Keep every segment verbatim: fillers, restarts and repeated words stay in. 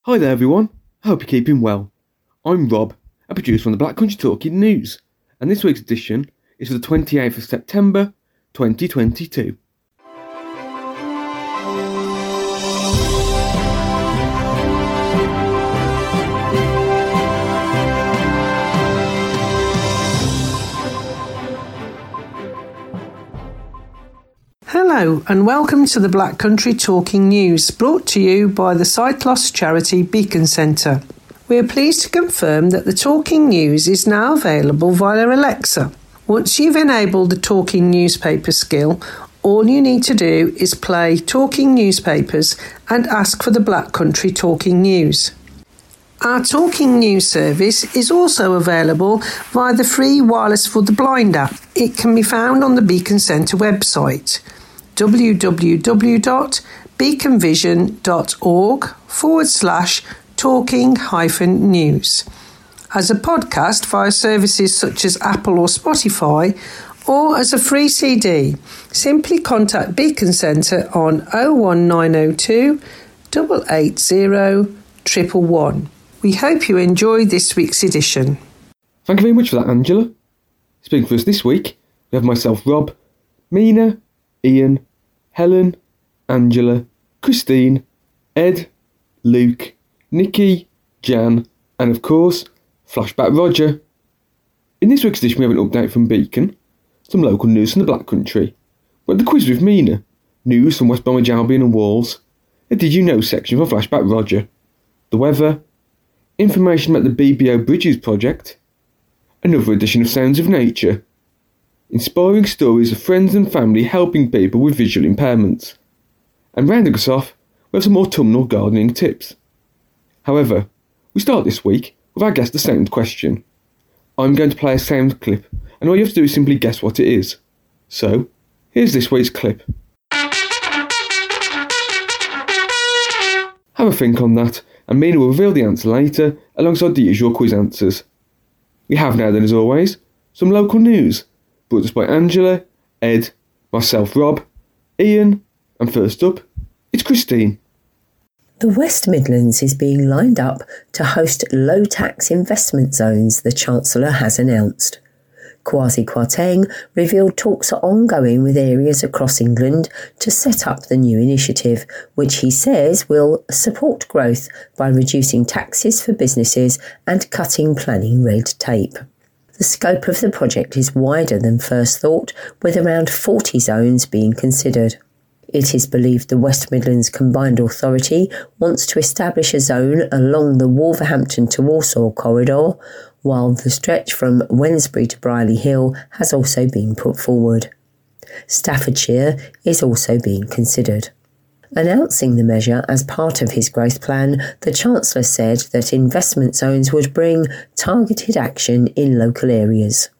Hi there everyone, I hope you're keeping well. I'm Rob, a producer on the Black Country Talking News, and this week's edition is for the twenty-eighth of September, twenty twenty-two. Hello and welcome to the Black Country Talking News, brought to you by the Sight Loss charity Beacon Centre. We are pleased to confirm that the Talking News is now available via Alexa. Once you've enabled the Talking Newspaper skill, all you need to do is play Talking Newspapers and ask for the Black Country Talking News. Our Talking News service is also available via the free Wireless for the Blind app. It can be found on the Beacon Centre website, www.beaconvision.org forward slash talking hyphen news. As a podcast via services such as Apple or Spotify, or as a free C D, simply contact Beacon Centre on oh one nine oh two, eight eight zero, one one one. We hope you enjoyed this week's edition. Thank you very much for that, Angela. Speaking for us this week, we have myself, Rob, Mina, Ian, Helen, Angela, Christine, Ed, Luke, Nikki, Jan, and of course, Flashback Roger. In this week's edition we have an update from Beacon, some local news from the Black Country, we have the quiz with Mina, news from West Bromwich Albion and Wolves, a Did You Know section from Flashback Roger, the weather, information about the B B O Bridges project, another edition of Sounds of Nature, inspiring stories of friends and family helping people with visual impairments, and rounding us off, we have some autumnal gardening tips. However, we start this week with our Guess the Sound question. I'm going to play a sound clip, and all you have to do is simply guess what it is. So, here's this week's clip. Have a think on that, and Mina will reveal the answer later alongside the usual quiz answers. We have now then, as always, some local news, brought us by Angela, Ed, myself Rob, Ian, and first up, it's Christine. The West Midlands is being lined up to host low-tax investment zones, the Chancellor has announced. Kwasi Kwarteng revealed talks are ongoing with areas across England to set up the new initiative, which he says will support growth by reducing taxes for businesses and cutting planning red tape. The scope of the project is wider than first thought, with around forty zones being considered. It is believed the West Midlands Combined Authority wants to establish a zone along the Wolverhampton to Walsall corridor, while the stretch from Wednesbury to Brierley Hill has also been put forward. Staffordshire is also being considered. Announcing the measure as part of his growth plan, the Chancellor said that investment zones would bring targeted action in local areas.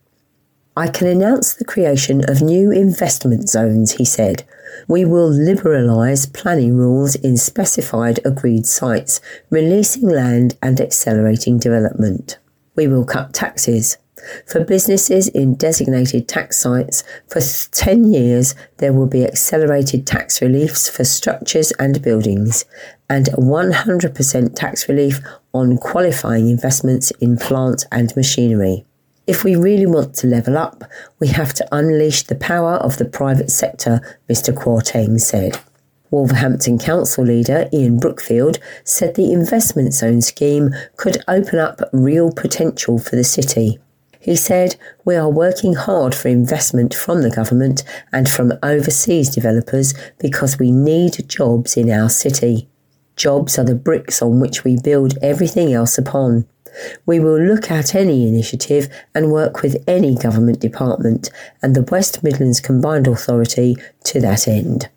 I can announce the creation of new investment zones, he said. We will liberalise planning rules in specified agreed sites, releasing land and accelerating development. We will cut taxes. For businesses in designated tax sites, for ten years there will be accelerated tax reliefs for structures and buildings, and one hundred percent tax relief on qualifying investments in plant and machinery. If we really want to level up, we have to unleash the power of the private sector, Mr Kwarteng said. Wolverhampton Council leader Ian Brookfield said the investment zone scheme could open up real potential for the city. He said, "We are working hard for investment from the government and from overseas developers because we need jobs in our city. Jobs are the bricks on which we build everything else upon. We will look at any initiative and work with any government department and the West Midlands Combined Authority to that end."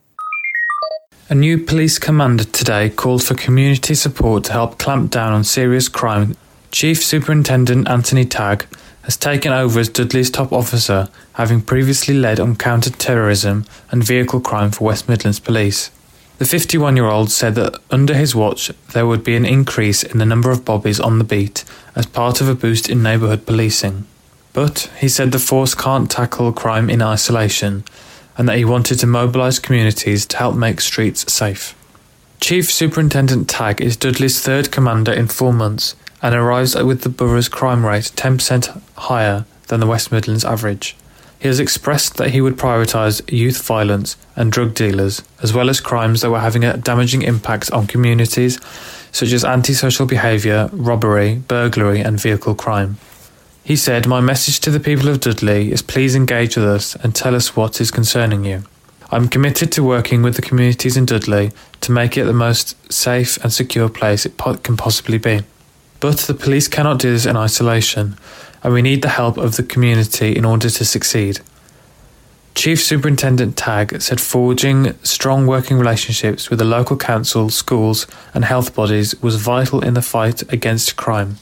A new police commander today called for community support to help clamp down on serious crime. Chief Superintendent Anthony Tagg has taken over as Dudley's top officer, having previously led on counter-terrorism and vehicle crime for West Midlands Police. The fifty-one-year-old said that under his watch there would be an increase in the number of bobbies on the beat as part of a boost in neighbourhood policing. But he said the force can't tackle crime in isolation, and that he wanted to mobilise communities to help make streets safe. Chief Superintendent Tagg is Dudley's third commander in four months and arrives with the borough's crime rate ten percent higher than the West Midlands average. He has expressed that he would prioritise youth violence and drug dealers, as well as crimes that were having a damaging impact on communities, such as antisocial behaviour, robbery, burglary and vehicle crime. He said, "My message to the people of Dudley is please engage with us and tell us what is concerning you. I'm committed to working with the communities in Dudley to make it the most safe and secure place it po- can possibly be. But the police cannot do this in isolation, and we need the help of the community in order to succeed." Chief Superintendent Tagg said forging strong working relationships with the local council, schools and health bodies was vital in the fight against crime.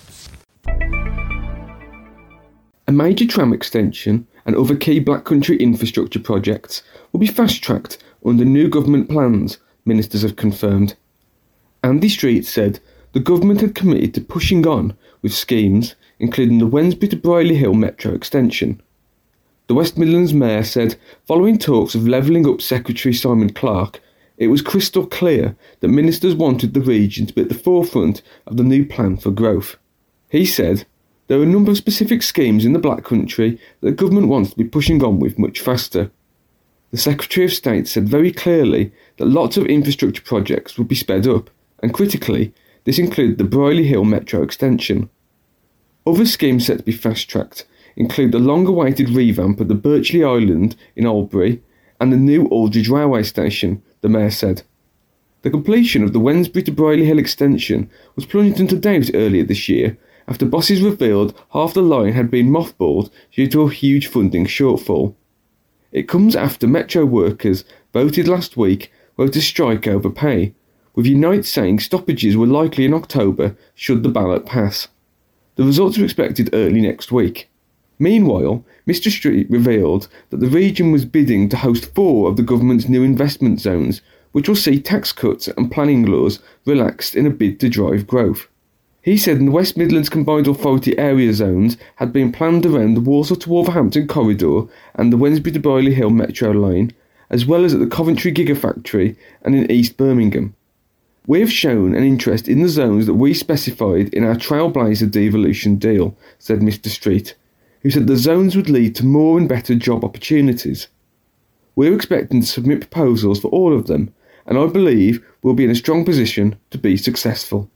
A major tram extension and other key Black Country infrastructure projects will be fast-tracked under new government plans, ministers have confirmed. Andy Street said the government had committed to pushing on with schemes including the Wensbury to Brierley Hill Metro extension. The West Midlands Mayor said following talks of levelling up Secretary Simon Clarke, it was crystal clear that ministers wanted the region to be at the forefront of the new plan for growth. He said there are a number of specific schemes in the Black Country that the government wants to be pushing on with much faster. The Secretary of State said very clearly that lots of infrastructure projects would be sped up, and critically, this included the Brierley Hill Metro extension. Other schemes set to be fast-tracked include the long-awaited revamp of the Birchley Island in Albury and the new Aldridge Railway Station, the Mayor said. The completion of the Wensbury to Brierley Hill extension was plunged into doubt earlier this year after bosses revealed half the line had been mothballed due to a huge funding shortfall. It comes after Metro workers voted last week wrote a strike over pay, with Unite saying stoppages were likely in October should the ballot pass. The results are expected early next week. Meanwhile, Mr Street revealed that the region was bidding to host four of the government's new investment zones, which will see tax cuts and planning laws relaxed in a bid to drive growth. He said the West Midlands Combined Authority area zones had been planned around the Walsall to Wolverhampton corridor and the Wensbury to Brierley Hill Metro line, as well as at the Coventry Gigafactory and in East Birmingham. We have shown an interest in the zones that we specified in our Trailblazer devolution deal, said Mr Street, who said the zones would lead to more and better job opportunities. We're expecting to submit proposals for all of them, and I believe we'll be in a strong position to be successful.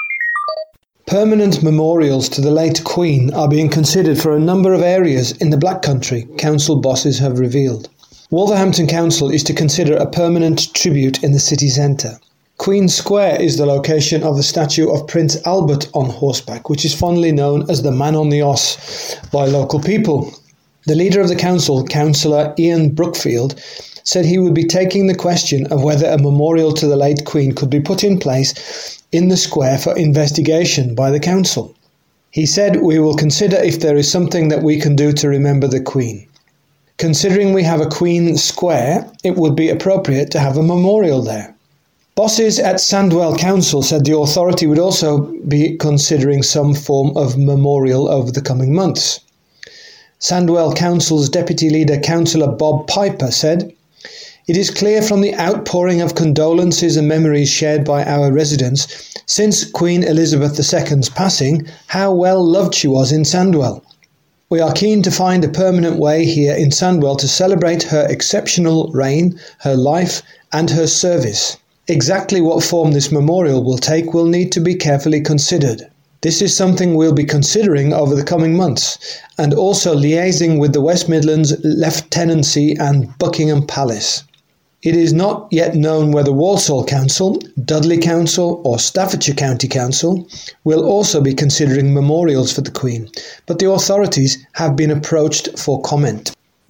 Permanent memorials to the late Queen are being considered for a number of areas in the Black Country, council bosses have revealed. Wolverhampton Council is to consider a permanent tribute in the city centre. Queen Square is the location of the statue of Prince Albert on horseback, which is fondly known as the Man on the Oss by local people. The leader of the council, Councillor Ian Brookfield, said he would be taking the question of whether a memorial to the late Queen could be put in place in the square for investigation by the council. He said, "We will consider if there is something that we can do to remember the Queen. Considering we have a Queen Square, it would be appropriate to have a memorial there." Bosses at Sandwell Council said the authority would also be considering some form of memorial over the coming months. Sandwell Council's Deputy Leader, Councillor Bob Piper, said, "It is clear from the outpouring of condolences and memories shared by our residents since Queen Elizabeth the Second's passing how well loved she was in Sandwell. We are keen to find a permanent way here in Sandwell to celebrate her exceptional reign, her life and her service. Exactly what form this memorial will take will need to be carefully considered. This is something we'll be considering over the coming months, and also liaising with the West Midlands Lieutenancy and Buckingham Palace. It is not yet known whether Walsall Council, Dudley Council or Staffordshire County Council will also be considering memorials for the Queen, but the authorities have been approached for comment."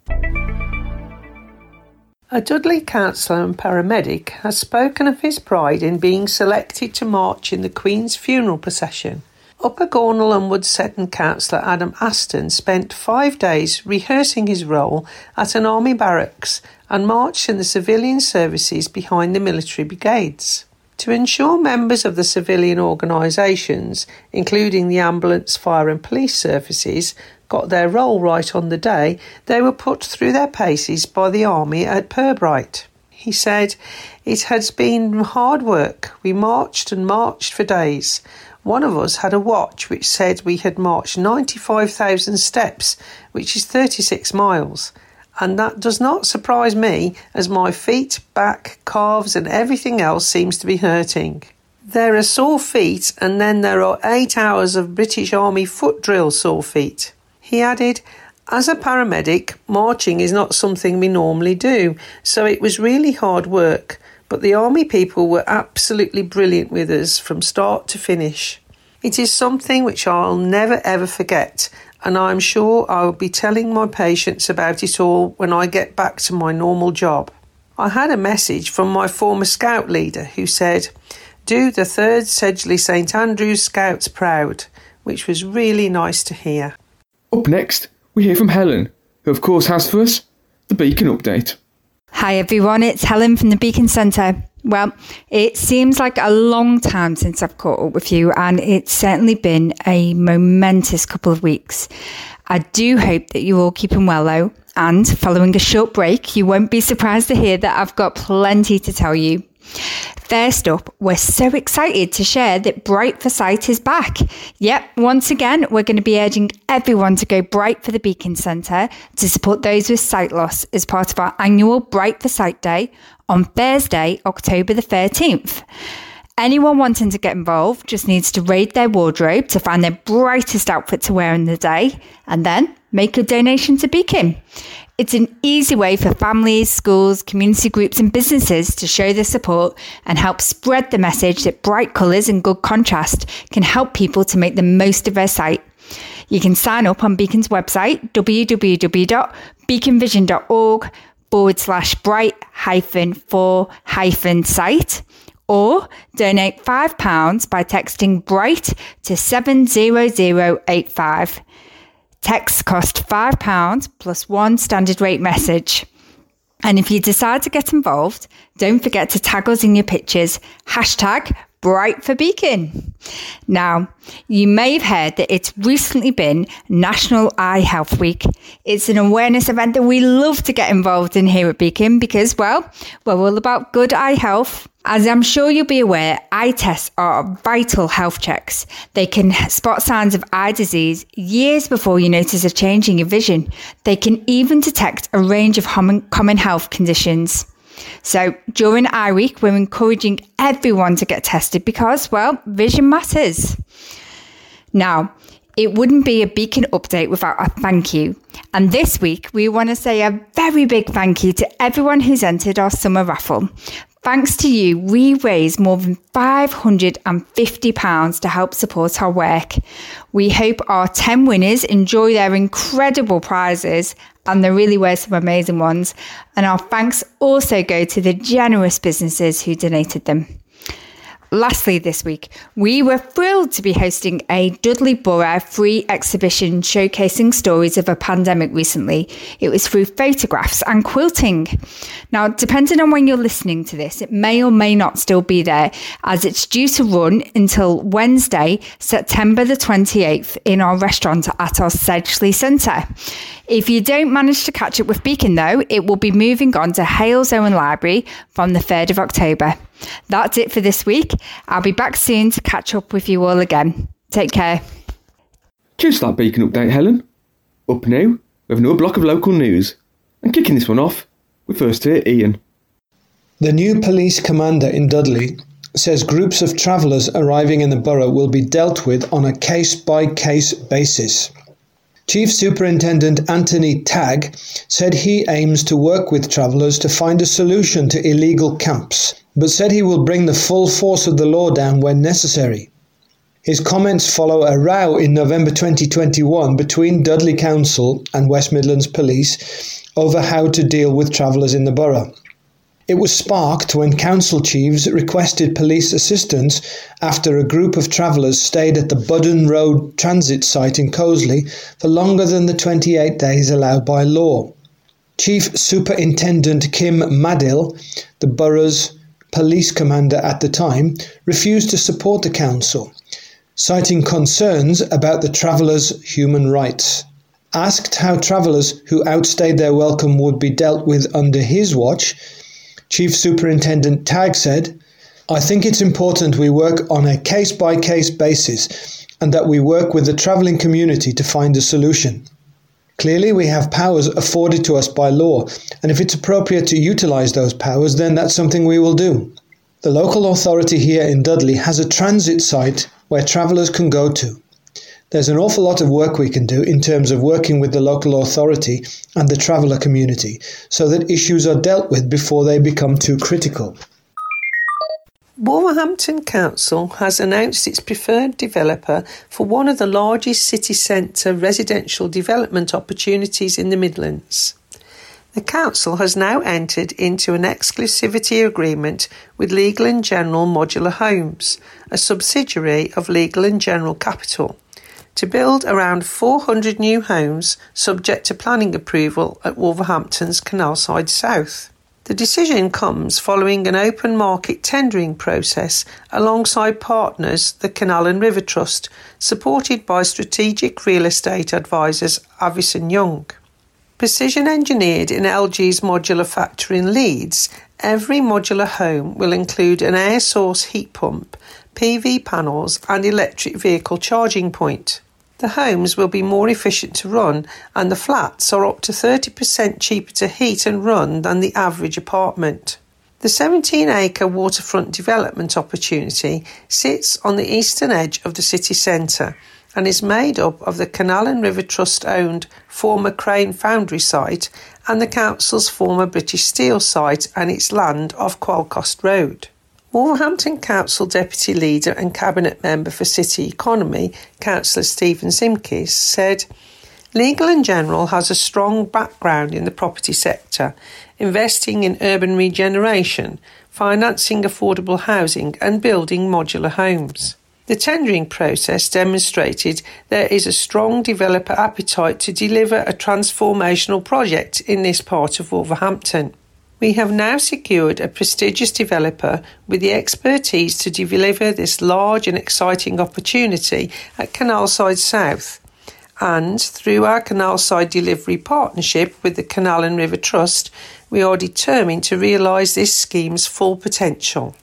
A Dudley councillor and paramedic has spoken of his pride in being selected to march in the Queen's funeral procession. Upper Gornal and Woodsetton councillor Adam Aston spent five days rehearsing his role at an army barracks and marched in the civilian services behind the military brigades. To ensure members of the civilian organisations, including the ambulance, fire and police services, got their role right on the day, they were put through their paces by the army at Pirbright. He said, "It has been hard work. We marched and marched for days. One of us had a watch which said we had marched ninety-five thousand steps, which is thirty-six miles. And that does not surprise me, as my feet, back, calves and everything else seems to be hurting. There are sore feet, and then there are eight hours of British Army foot drill sore feet." He added, "As a paramedic, marching is not something we normally do, so it was really hard work, but the Army people were absolutely brilliant with us from start to finish. It is something which I'll never ever forget, and I'm sure I'll be telling my patients about it all when I get back to my normal job." I had a message from my former scout leader who said, "Do the third Sedgley St Andrews Scouts proud," which was really nice to hear. Up next, we hear from Helen, who of course has for us the Beacon Update. Hi everyone, it's Helen from the Beacon Centre. Well, it seems like a long time since I've caught up with you, and it's certainly been a momentous couple of weeks. I do hope that you're all keeping well though, and following a short break, you won't be surprised to hear that I've got plenty to tell you. First up, we're so excited to share that Bright for Sight is back. Yep, once again, we're going to be urging everyone to go Bright for the Beacon Centre to support those with sight loss as part of our annual Bright for Sight Day on Thursday, October the thirteenth. Anyone wanting to get involved just needs to raid their wardrobe to find their brightest outfit to wear in the day and then make a donation to Beacon. It's an easy way for families, schools, community groups and businesses to show their support and help spread the message that bright colours and good contrast can help people to make the most of their sight. You can sign up on Beacon's website, www.beaconvision.org forward slash bright hyphen for hyphen sight, or donate five pounds by texting BRIGHT to seven zero zero eight five. Texts cost five pounds plus one standard rate message. And if you decide to get involved, don't forget to tag us in your pictures. Hashtag Bright for Beacon. Now, you may have heard that it's recently been National Eye Health Week. It's an awareness event that we love to get involved in here at Beacon because, well, we're all about good eye health. As I'm sure you'll be aware, eye tests are vital health checks. They can spot signs of eye disease years before you notice a change in your vision. They can even detect a range of common health conditions. So during Eye Week, we're encouraging everyone to get tested because, well, vision matters. Now, it wouldn't be a Beacon update without a thank you. And this week, we want to say a very big thank you to everyone who's entered our summer raffle. Thanks to you, we raised more than five hundred fifty pounds to help support our work. We hope our ten winners enjoy their incredible prizes, and there really were some amazing ones. And our thanks also go to the generous businesses who donated them. Lastly this week, we were thrilled to be hosting a Dudley Borough free exhibition showcasing stories of a pandemic recently. It was through photographs and quilting. Now, depending on when you're listening to this, it may or may not still be there, as it's due to run until Wednesday, September the twenty-eighth in our restaurant at our Sedgley Centre. If you don't manage to catch up with Beacon though, it will be moving on to Hales Owen Library from the third of October. That's it for this week. I'll be back soon to catch up with you all again. Take care. Cheers for that Beacon update, Helen. Up now, we have another block of local news. And kicking this one off, we first hear Ian. The new police commander in Dudley says groups of travellers arriving in the borough will be dealt with on a case-by-case basis. Chief Superintendent Anthony Tagg said he aims to work with travellers to find a solution to illegal camps, but said he will bring the full force of the law down when necessary. His comments follow a row in November twenty twenty-one between Dudley Council and West Midlands Police over how to deal with travellers in the borough. It was sparked when council chiefs requested police assistance after a group of travellers stayed at the Budden Road transit site in Cosley for longer than the twenty-eight days allowed by law. Chief Superintendent Kim Madill, the borough's police commander at the time, refused to support the council, citing concerns about the travellers' human rights. Asked how travellers who outstayed their welcome would be dealt with under his watch, Chief Superintendent Tagg said, "I think it's important we work on a case-by-case basis and that we work with the travelling community to find a solution. Clearly, we have powers afforded to us by law, and if it's appropriate to utilise those powers, then that's something we will do. The local authority here in Dudley has a transit site where travellers can go to. There's an awful lot of work we can do in terms of working with the local authority and the traveller community so that issues are dealt with before they become too critical." Wolverhampton Council has announced its preferred developer for one of the largest city centre residential development opportunities in the Midlands. The Council has now entered into an exclusivity agreement with Legal and General Modular Homes, a subsidiary of Legal and General Capital, to build around four hundred new homes subject to planning approval at Wolverhampton's Canalside South. The decision comes following an open market tendering process alongside partners the Canal and River Trust, supported by strategic real estate advisors Avison Young. Precision engineered in L G's modular factory in Leeds, every modular home will include an air source heat pump, P V panels and electric vehicle charging point. The homes will be more efficient to run and the flats are up to thirty percent cheaper to heat and run than the average apartment. The seventeen acre waterfront development opportunity sits on the eastern edge of the city centre and is made up of the Canal and River Trust owned former Crane Foundry site and the Council's former British Steel site and its land off Qualcost Road. Wolverhampton Council Deputy Leader and Cabinet Member for City Economy, Councillor Stephen Simkis, said, "Legal and General has a strong background in the property sector, investing in urban regeneration, financing affordable housing and building modular homes. The tendering process demonstrated there is a strong developer appetite to deliver a transformational project in this part of Wolverhampton. We have now secured a prestigious developer with the expertise to deliver this large and exciting opportunity at Canalside South. And through our Canalside delivery partnership with the Canal and River Trust, we are determined to realise this scheme's full potential."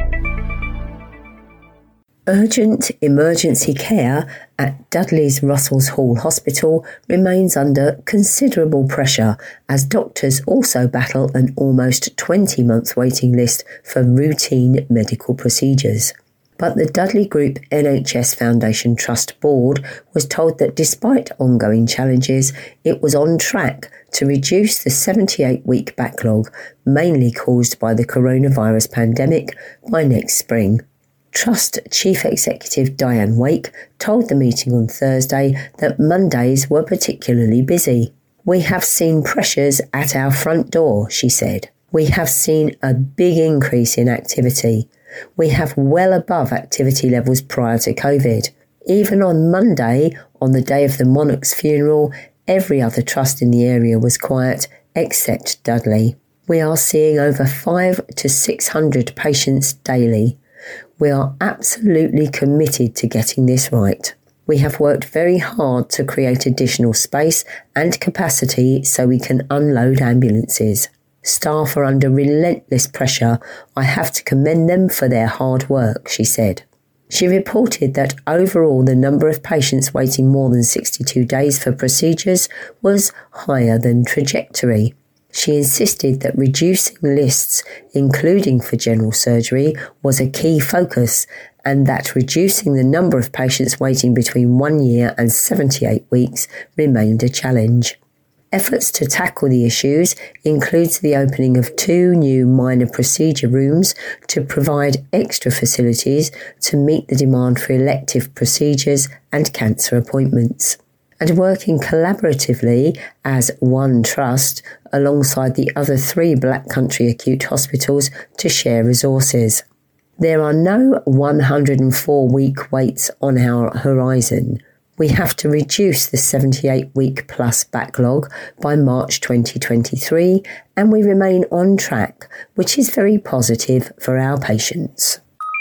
Urgent emergency care at Dudley's Russell's Hall Hospital remains under considerable pressure as doctors also battle an almost twenty month waiting list for routine medical procedures. But the Dudley Group N H S Foundation Trust Board was told that despite ongoing challenges, it was on track to reduce the seventy-eight week backlog, mainly caused by the coronavirus pandemic, by next spring. Trust Chief Executive Diane Wake told the meeting on Thursday that Mondays were particularly busy. "We have seen pressures at our front door," she said. "We have seen a big increase in activity. We have well above activity levels prior to COVID. Even on Monday, on the day of the monarch's funeral, every other trust in the area was quiet except Dudley. We are seeing over five to six hundred patients daily. We are absolutely committed to getting this right. We have worked very hard to create additional space and capacity so we can unload ambulances. Staff are under relentless pressure. I have to commend them for their hard work," she said. She reported that overall the number of patients waiting more than sixty-two days for procedures was higher than trajectory. She insisted that reducing lists, including for general surgery, was a key focus and that reducing the number of patients waiting between one year and seventy-eight weeks remained a challenge. Efforts to tackle the issues includes the opening of two new minor procedure rooms to provide extra facilities to meet the demand for elective procedures and cancer appointments, and working collaboratively as one trust alongside the other three Black Country acute hospitals to share resources. There are no one hundred four week waits on our horizon. We have to reduce the seventy-eight week plus backlog by March twenty twenty-three, and we remain on track, which is very positive for our patients.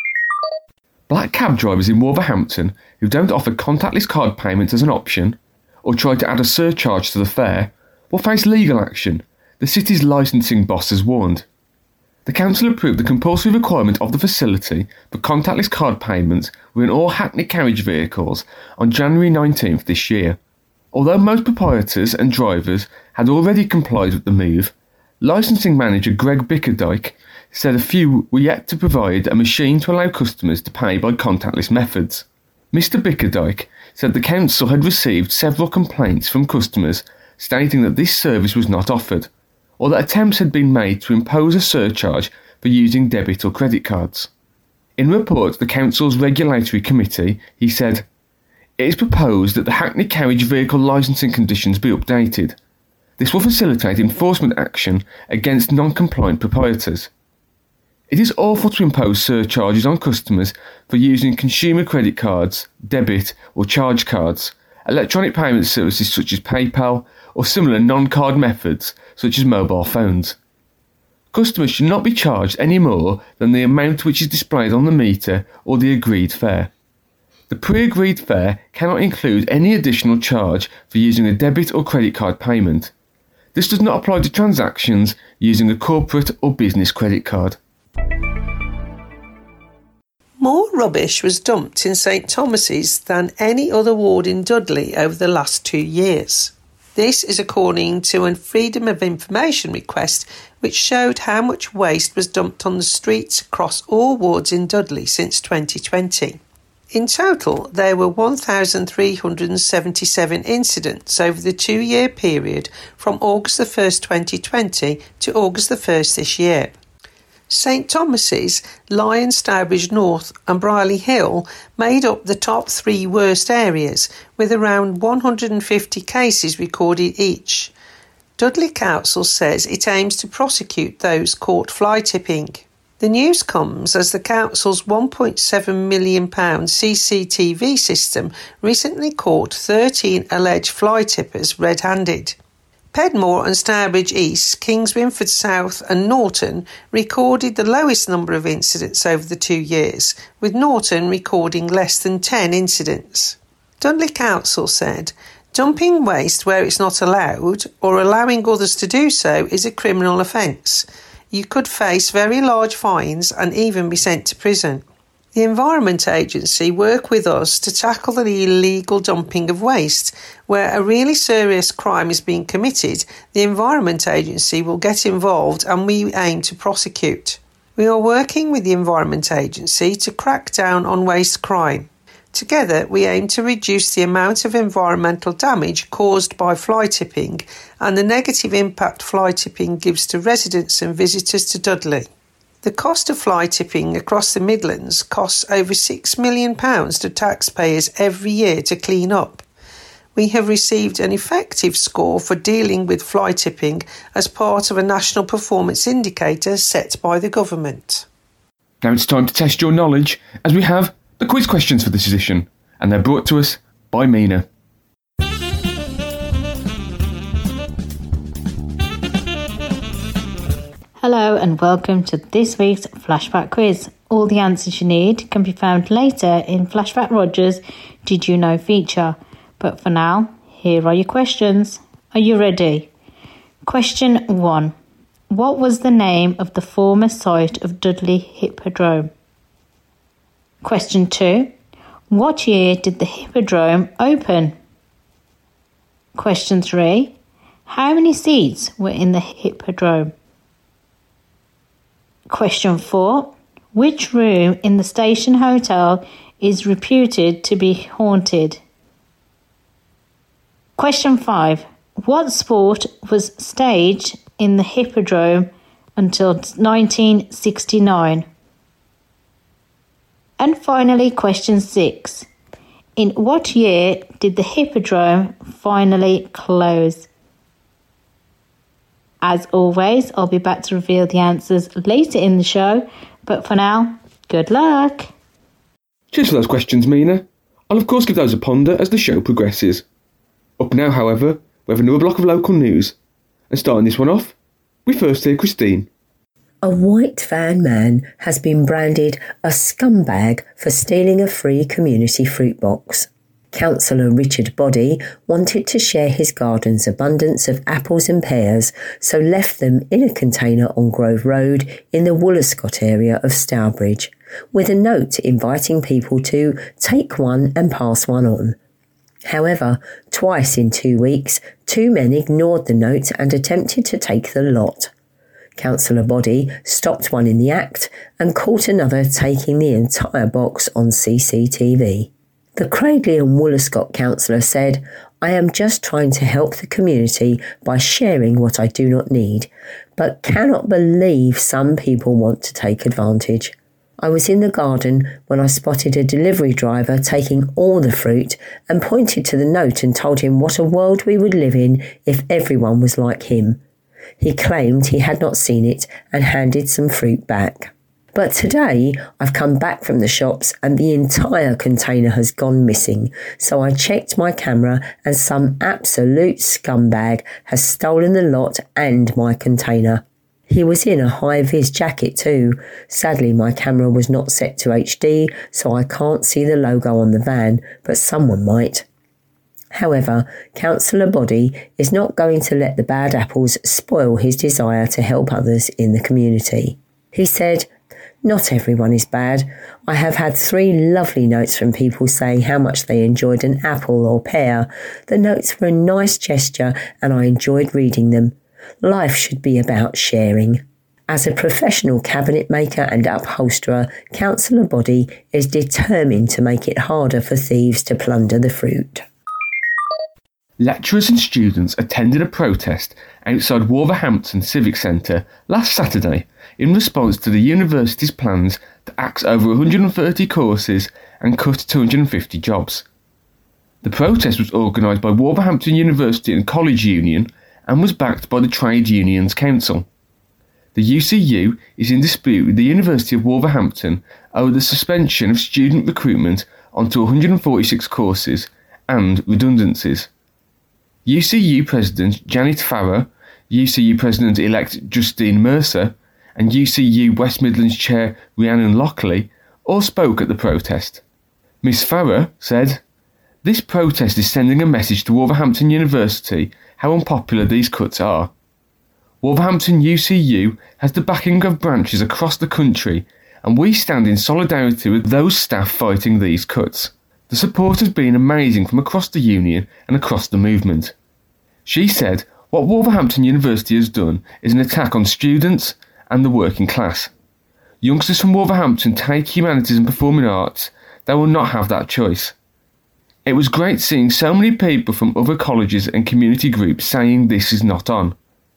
Black cab drivers in Wolverhampton who don't offer contactless card payments as an option or try to add a surcharge to the fare will face legal action, the city's licensing boss has warned. The council approved the compulsory requirement of the facility for contactless card payments within all Hackney carriage vehicles on January nineteenth this year. Although most proprietors and drivers had already complied with the move, licensing manager Greg Bickerdike said a few were yet to provide a machine to allow customers to pay by contactless methods. Mister Bickerdike said the council had received several complaints from customers stating that this service was not offered, or that attempts had been made to impose a surcharge for using debit or credit cards. In a report to the council's regulatory committee, he said, "It is proposed that the Hackney carriage vehicle licensing conditions be updated. This will facilitate enforcement action against non-compliant proprietors. It is awful to impose surcharges on customers for using consumer credit cards, debit or charge cards, electronic payment services such as PayPal, or similar non-card methods such as mobile phones. Customers should not be charged any more than the amount which is displayed on the meter or the agreed fare. The pre-agreed fare cannot include any additional charge for using a debit or credit card payment. This does not apply to transactions using a corporate or business credit card." More rubbish was dumped in St Thomas's than any other ward in Dudley over the last two years. This is according to a Freedom of Information request which showed how much waste was dumped on the streets across all wards in Dudley since twenty twenty. In total, there were one thousand three hundred seventy-seven incidents over the two-year period from August the first, twenty twenty to August the first this year. St Thomas's, Lyons, Stourbridge North and Brierley Hill made up the top three worst areas, with around one hundred fifty cases recorded each. Dudley Council says it aims to prosecute those caught fly tipping. The news comes as the council's one point seven million pounds C C T V system recently caught thirteen alleged fly tippers red-handed. Pedmore and Stourbridge East, Kings Winford South and Norton recorded the lowest number of incidents over the two years, with Norton recording less than ten incidents. Dudley Council said, "Dumping waste where it's not allowed, or allowing others to do so, is a criminal offence. You could face very large fines and even be sent to prison." The Environment Agency work with us to tackle the illegal dumping of waste. Where a really serious crime is being committed, the Environment Agency will get involved and we aim to prosecute. We are working with the Environment Agency to crack down on waste crime. Together, we aim to reduce the amount of environmental damage caused by fly tipping and the negative impact fly tipping gives to residents and visitors to Dudley. The cost of fly tipping across the Midlands costs over six million pounds to taxpayers every year to clean up. We have received an effective score for dealing with fly tipping as part of a national performance indicator set by the government. Now it's time to test your knowledge, as we have the quiz questions for this edition, and they're brought to us by Mina. Hello and welcome to this week's Flashback Quiz. All the answers you need can be found later in Flashback Roger's Did You Know feature. But for now, here are your questions. Are you ready? Question one. What was the name of the former site of Dudley Hippodrome? Question two. What year did the Hippodrome open? Question three. How many seats were in the Hippodrome? Question four. Which room in the Station Hotel is reputed to be haunted? Question five. What sport was staged in the Hippodrome until nineteen sixty-nine? And finally, question six. In what year did the Hippodrome finally close? As always, I'll be back to reveal the answers later in the show, but for now, good luck! Cheers for those questions, Mina. I'll of course give those a ponder as the show progresses. Up now, however, we have another block of local news, and starting this one off, we first hear Christine. A white van man has been branded a scumbag for stealing a free community fruit box. Councillor Richard Boddy wanted to share his garden's abundance of apples and pears, so left them in a container on Grove Road in the Woollerscott area of Stourbridge, with a note inviting people to take one and pass one on. However, twice in two weeks, two men ignored the note and attempted to take the lot. Councillor Boddy stopped one in the act and caught another taking the entire box on C C T V. The Cradley and Woollerscott councillor said, "I am just trying to help the community by sharing what I do not need, but cannot believe some people want to take advantage. I was in the garden when I spotted a delivery driver taking all the fruit and pointed to the note and told him what a world we would live in if everyone was like him. He claimed he had not seen it and handed some fruit back. But today I've come back from the shops and the entire container has gone missing, so I checked my camera and some absolute scumbag has stolen the lot and my container. He was in a high-vis jacket too. Sadly, my camera was not set to H D, so I can't see the logo on the van, but someone might." However, Councillor Boddy is not going to let the bad apples spoil his desire to help others in the community. He said, "Not everyone is bad. I have had three lovely notes from people saying how much they enjoyed an apple or pear. The notes were a nice gesture and I enjoyed reading them. Life should be about sharing." As a professional cabinet maker and upholsterer, Councillor Boddy is determined to make it harder for thieves to plunder the fruit. Lecturers and students attended a protest outside Wolverhampton Civic Centre last Saturday in response to the university's plans to axe over one hundred thirty courses and cut two hundred fifty jobs. The protest was organised by Wolverhampton University and College Union and was backed by the Trade Unions Council. The U C U is in dispute with the University of Wolverhampton over the suspension of student recruitment onto one hundred forty-six courses and redundancies. U C U President Janet Farrer, U C U President-elect Justine Mercer, and U C U West Midlands Chair Rhiannon Lockley all spoke at the protest. Miss Farrer said, "This protest is sending a message to Wolverhampton University how unpopular these cuts are. Wolverhampton U C U has the backing of branches across the country, and we stand in solidarity with those staff fighting these cuts. The support has been amazing from across the union and across the movement." She said, "What Wolverhampton University has done is an attack on students and the working class. Youngsters from Wolverhampton take humanities and performing arts, they will not have that choice. It was great seeing so many people from other colleges and community groups saying this is not on.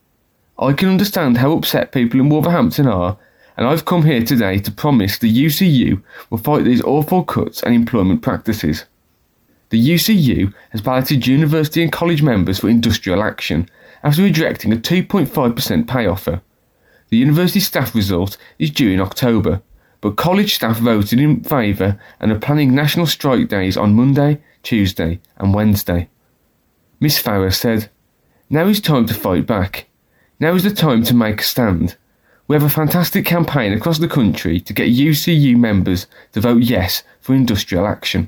I can understand how upset people in Wolverhampton are, and I've come here today to promise the U C U will fight these awful cuts and employment practices. The U C U has balloted university and college members for industrial action after rejecting a two point five percent pay offer. The university staff result is due in October, but college staff voted in favour and are planning national strike days on Monday, Tuesday and Wednesday." Miss Farrer said, "Now is time to fight back. Now is the time to make a stand. We have a fantastic campaign across the country to get U C U members to vote yes for industrial action."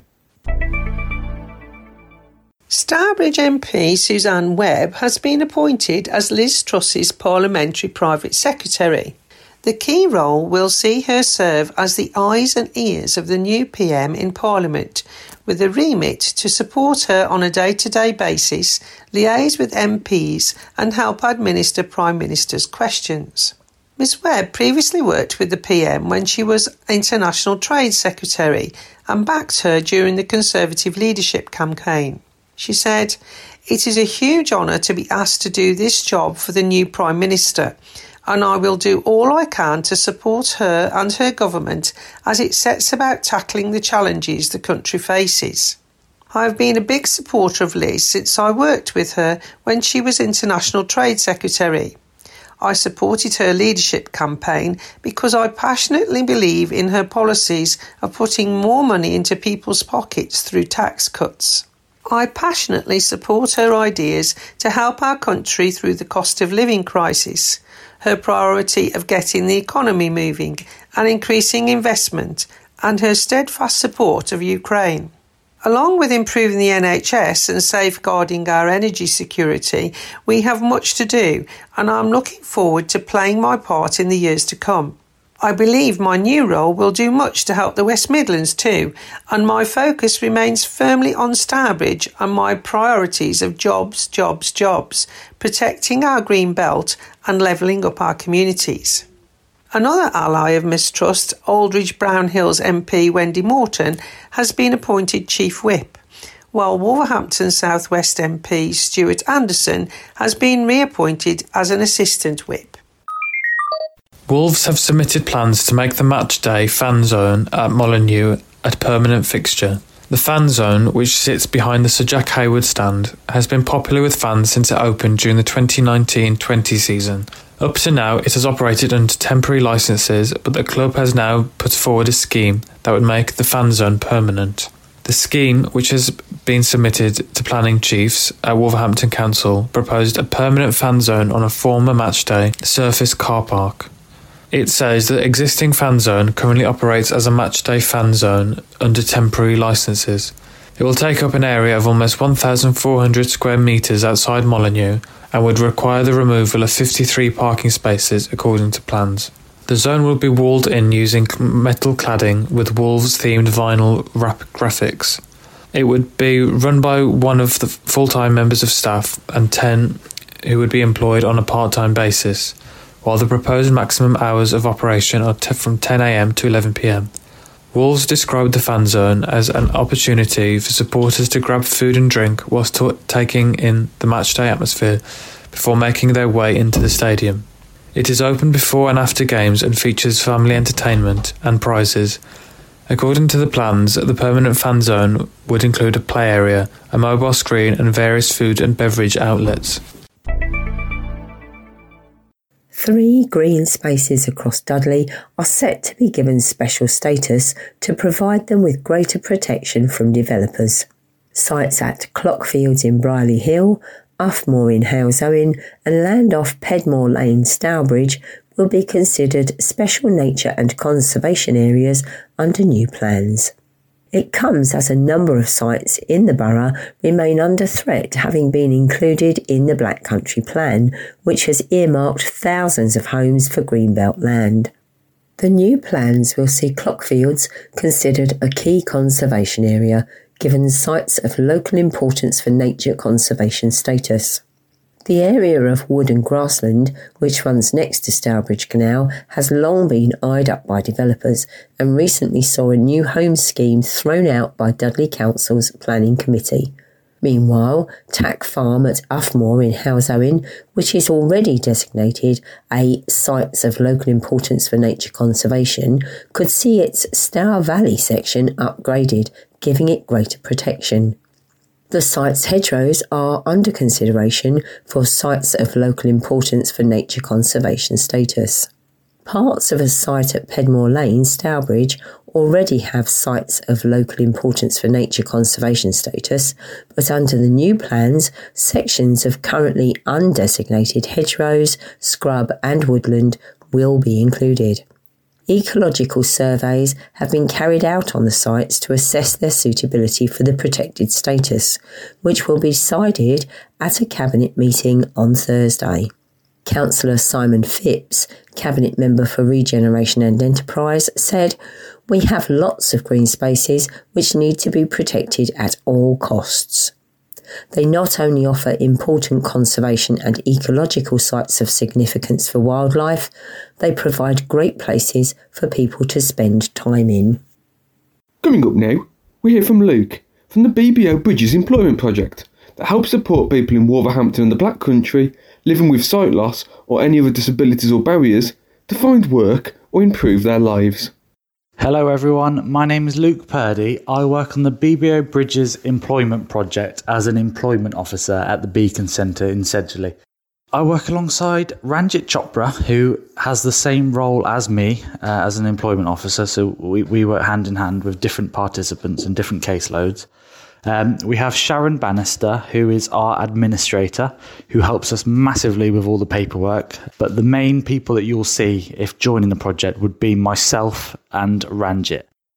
Stourbridge M P Suzanne Webb has been appointed as Liz Truss's Parliamentary Private Secretary. The key role will see her serve as the eyes and ears of the new P M in Parliament, with a remit to support her on a day-to-day basis, liaise with M Ps and help administer Prime Minister's questions. Miz Webb previously worked with the P M when she was International Trade Secretary and backed her during the Conservative leadership campaign. She said, "It is a huge honour to be asked to do this job for the new Prime Minister, and I will do all I can to support her and her government as it sets about tackling the challenges the country faces. I have been a big supporter of Liz since I worked with her when she was International Trade Secretary. I supported her leadership campaign because I passionately believe in her policies of putting more money into people's pockets through tax cuts. I passionately support her ideas to help our country through the cost of living crisis, her priority of getting the economy moving and increasing investment, and her steadfast support of Ukraine. Along with improving the N H S and safeguarding our energy security, we have much to do, and I'm looking forward to playing my part in the years to come. I believe my new role will do much to help the West Midlands too, and my focus remains firmly on Stourbridge and my priorities of jobs, jobs, jobs, protecting our green belt and levelling up our communities. Another ally of mistrust, Aldridge Brown Hills M P Wendy Morton, has been appointed Chief Whip, while Wolverhampton South West M P Stuart Anderson has been reappointed as an Assistant Whip. Wolves have submitted plans to make the match day fan zone at Molineux a permanent fixture. The fan zone, which sits behind the Sir Jack Hayward stand, has been popular with fans since it opened during the twenty nineteen twenty season. Up to now, it has operated under temporary licences, but the club has now put forward a scheme that would make the fan zone permanent. The scheme, which has been submitted to planning chiefs at Wolverhampton Council, proposed a permanent fan zone on a former matchday surface car park. It says the existing fan zone currently operates as a matchday fan zone under temporary licences. It will take up an area of almost one thousand four hundred square metres outside Molineux and would require the removal of fifty-three parking spaces according to plans. The zone will be walled in using metal cladding with Wolves-themed vinyl wrap graphics. It would be run by one of the full-time members of staff and ten who would be employed on a part-time basis, while the proposed maximum hours of operation are t- from ten a m to eleven p m. Wolves described the fan zone as an opportunity for supporters to grab food and drink whilst t- taking in the matchday atmosphere before making their way into the stadium. It is open before and after games and features family entertainment and prizes. According to the plans, the permanent fan zone would include a play area, a mobile screen and various food and beverage outlets. Three green spaces across Dudley are set to be given special status to provide them with greater protection from developers. Sites at Clockfields in Brierley Hill, Uffmore in Halesowen and land off Pedmore Lane, Stourbridge will be considered special nature and conservation areas under new plans. It comes as a number of sites in the borough remain under threat, having been included in the Black Country Plan, which has earmarked thousands of homes for greenbelt land. The new plans will see Clockfields considered a key conservation area, given sites of local importance for nature conservation status. The area of wood and grassland, which runs next to Stourbridge Canal, has long been eyed up by developers and recently saw a new home scheme thrown out by Dudley Council's Planning Committee. Meanwhile, Tack Farm at Uffmore in Halesowen, which is already designated a Sites of Local Importance for Nature Conservation, could see its Stour Valley section upgraded, giving it greater protection. The site's hedgerows are under consideration for Sites of Local Importance for Nature Conservation status. Parts of a site at Pedmore Lane, Stourbridge, already have Sites of Local Importance for Nature Conservation status, but under the new plans, sections of currently undesignated hedgerows, scrub and woodland will be included. Ecological surveys have been carried out on the sites to assess their suitability for the protected status, which will be decided at a Cabinet meeting on Thursday. Councillor Simon Phipps, Cabinet Member for Regeneration and Enterprise, said, "We have lots of green spaces which need to be protected at all costs. They not only offer important conservation and ecological sites of significance for wildlife, they provide great places for people to spend time in." Coming up now, we hear from Luke from the B B O Bridges Employment Project that helps support people in Wolverhampton and the Black Country living with sight loss or any other disabilities or barriers to find work or improve their lives. Hello everyone, my name is Luke Purdy. I work on the B B O Bridges Employment Project as an employment officer at the Beacon Centre in Sedgley. I work alongside Ranjit Chopra, who has the same role as me uh, as an employment officer, so we, we work hand in hand with different participants and different caseloads. Um, we have Sharon Bannister, who is our administrator, who helps us massively with all the paperwork. But the main people that you'll see if joining the project would be myself and Ranjit.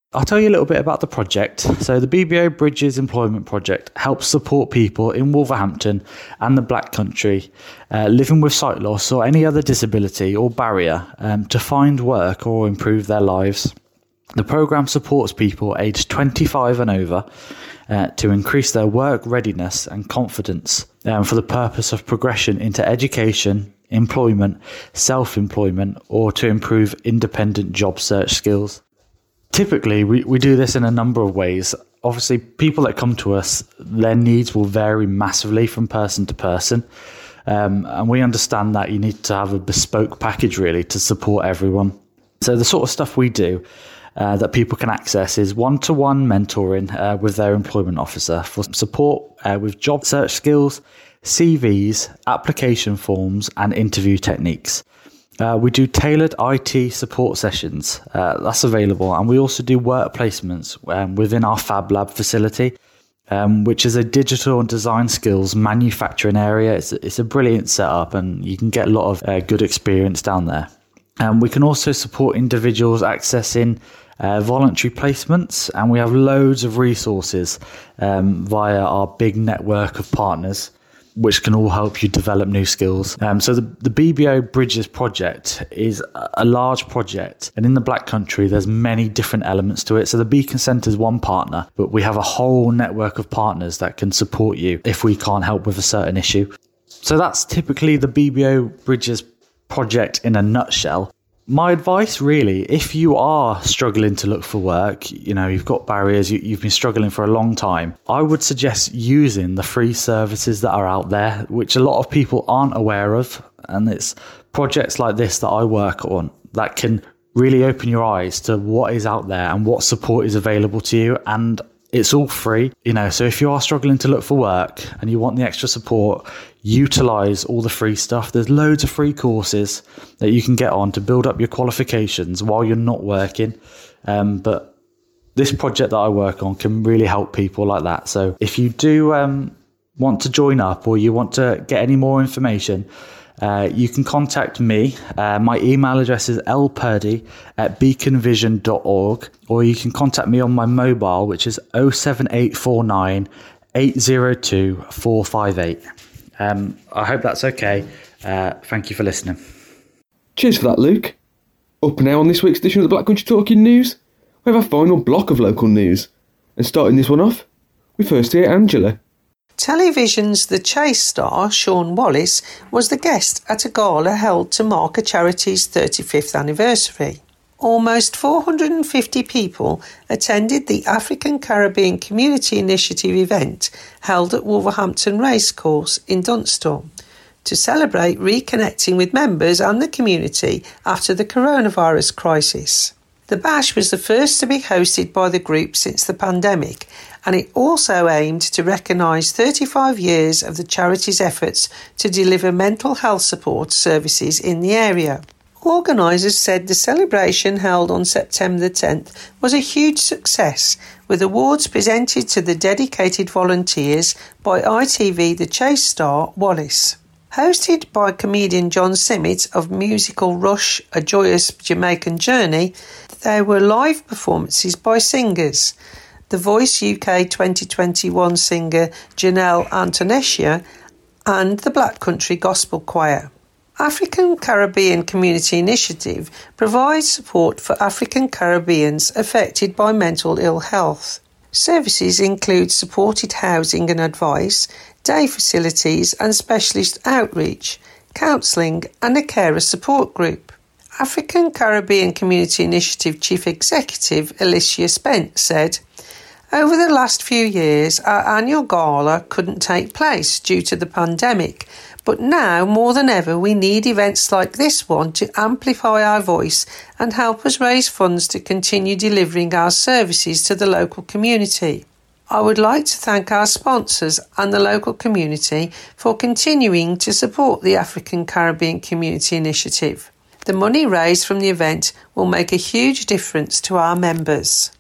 I'll tell you a little bit about the project. So the B B O Bridges Employment Project helps support people in Wolverhampton and the Black Country uh, living with sight loss or any other disability or barrier um, to find work or improve their lives. The programme supports people aged twenty-five and over uh, to increase their work readiness and confidence um, for the purpose of progression into education, employment, self-employment, or to improve independent job search skills. Typically, we, we do this in a number of ways. Obviously, people that come to us, their needs will vary massively from person to person. Um, and we understand that you need to have a bespoke package, really, to support everyone. So the sort of stuff we do uh, that people can access is one-to-one mentoring uh, with their employment officer for support uh, with job search skills, C Vs, application forms, and interview techniques. Uh, we do tailored I T support sessions, uh, that's available, and we also do work placements um, within our Fab Lab facility, um, which is a digital and design skills manufacturing area. It's, it's a brilliant setup and you can get a lot of uh, good experience down there. Um, we can also support individuals accessing uh, voluntary placements, and we have loads of resources um, via our big network of partners, which can all help you develop new skills. Um, so the, the B B O Bridges project is a large project, and in the Black Country there's many different elements to it. So the Beacon Centre is one partner, but we have a whole network of partners that can support you if we can't help with a certain issue. So that's typically the B B O Bridges project in a nutshell. My advice, really, if you are struggling to look for work, you know, you've got barriers, you, you've been struggling for a long time, I would suggest using the free services that are out there, which a lot of people aren't aware of. And it's projects like this that I work on that can really open your eyes to what is out there and what support is available to you. And it's all free, you know, so if you are struggling to look for work and you want the extra support, utilize all the free stuff. There's loads of free courses that you can get on to build up your qualifications while you're not working. Um, but this project that I work on can really help people like that. So if you do um, want to join up or you want to get any more information, Uh, you can contact me. Uh, my email address is l purdy at beacon vision dot org, or you can contact me on my mobile, which is oh seven eight four nine eight oh two four five eight. Um, I hope that's okay. Uh, thank you for listening. Cheers for that, Luke. Up now on this week's edition of the Black Country Talking News, we have our final block of local news. And starting this one off, we first hear Angela. Television's The Chase star, Sean Wallace, was the guest at a gala held to mark a charity's thirty-fifth anniversary. Almost four hundred fifty people attended the African Caribbean Community Initiative event held at Wolverhampton Racecourse in Dunstall to celebrate reconnecting with members and the community after the coronavirus crisis. The bash was the first to be hosted by the group since the pandemic, and it also aimed to recognise thirty-five years of the charity's efforts to deliver mental health support services in the area. Organisers said the celebration held on September the tenth was a huge success, with awards presented to the dedicated volunteers by I T V The Chase star Wallace. Hosted by comedian John Simmet of musical Rush, A Joyous Jamaican Journey, there were live performances by singers. The Voice U K twenty twenty-one singer Janelle Antonescia and the Black Country Gospel Choir. African Caribbean Community Initiative provides support for African Caribbeans affected by mental ill health. Services include supported housing and advice, day facilities and specialist outreach, counselling and a carer support group. African Caribbean Community Initiative Chief Executive Alicia Spence said, "Over the last few years, our annual gala couldn't take place due to the pandemic, but now more than ever we need events like this one to amplify our voice and help us raise funds to continue delivering our services to the local community. I would like to thank our sponsors and the local community for continuing to support the African Caribbean Community Initiative. The money raised from the event will make a huge difference to our members."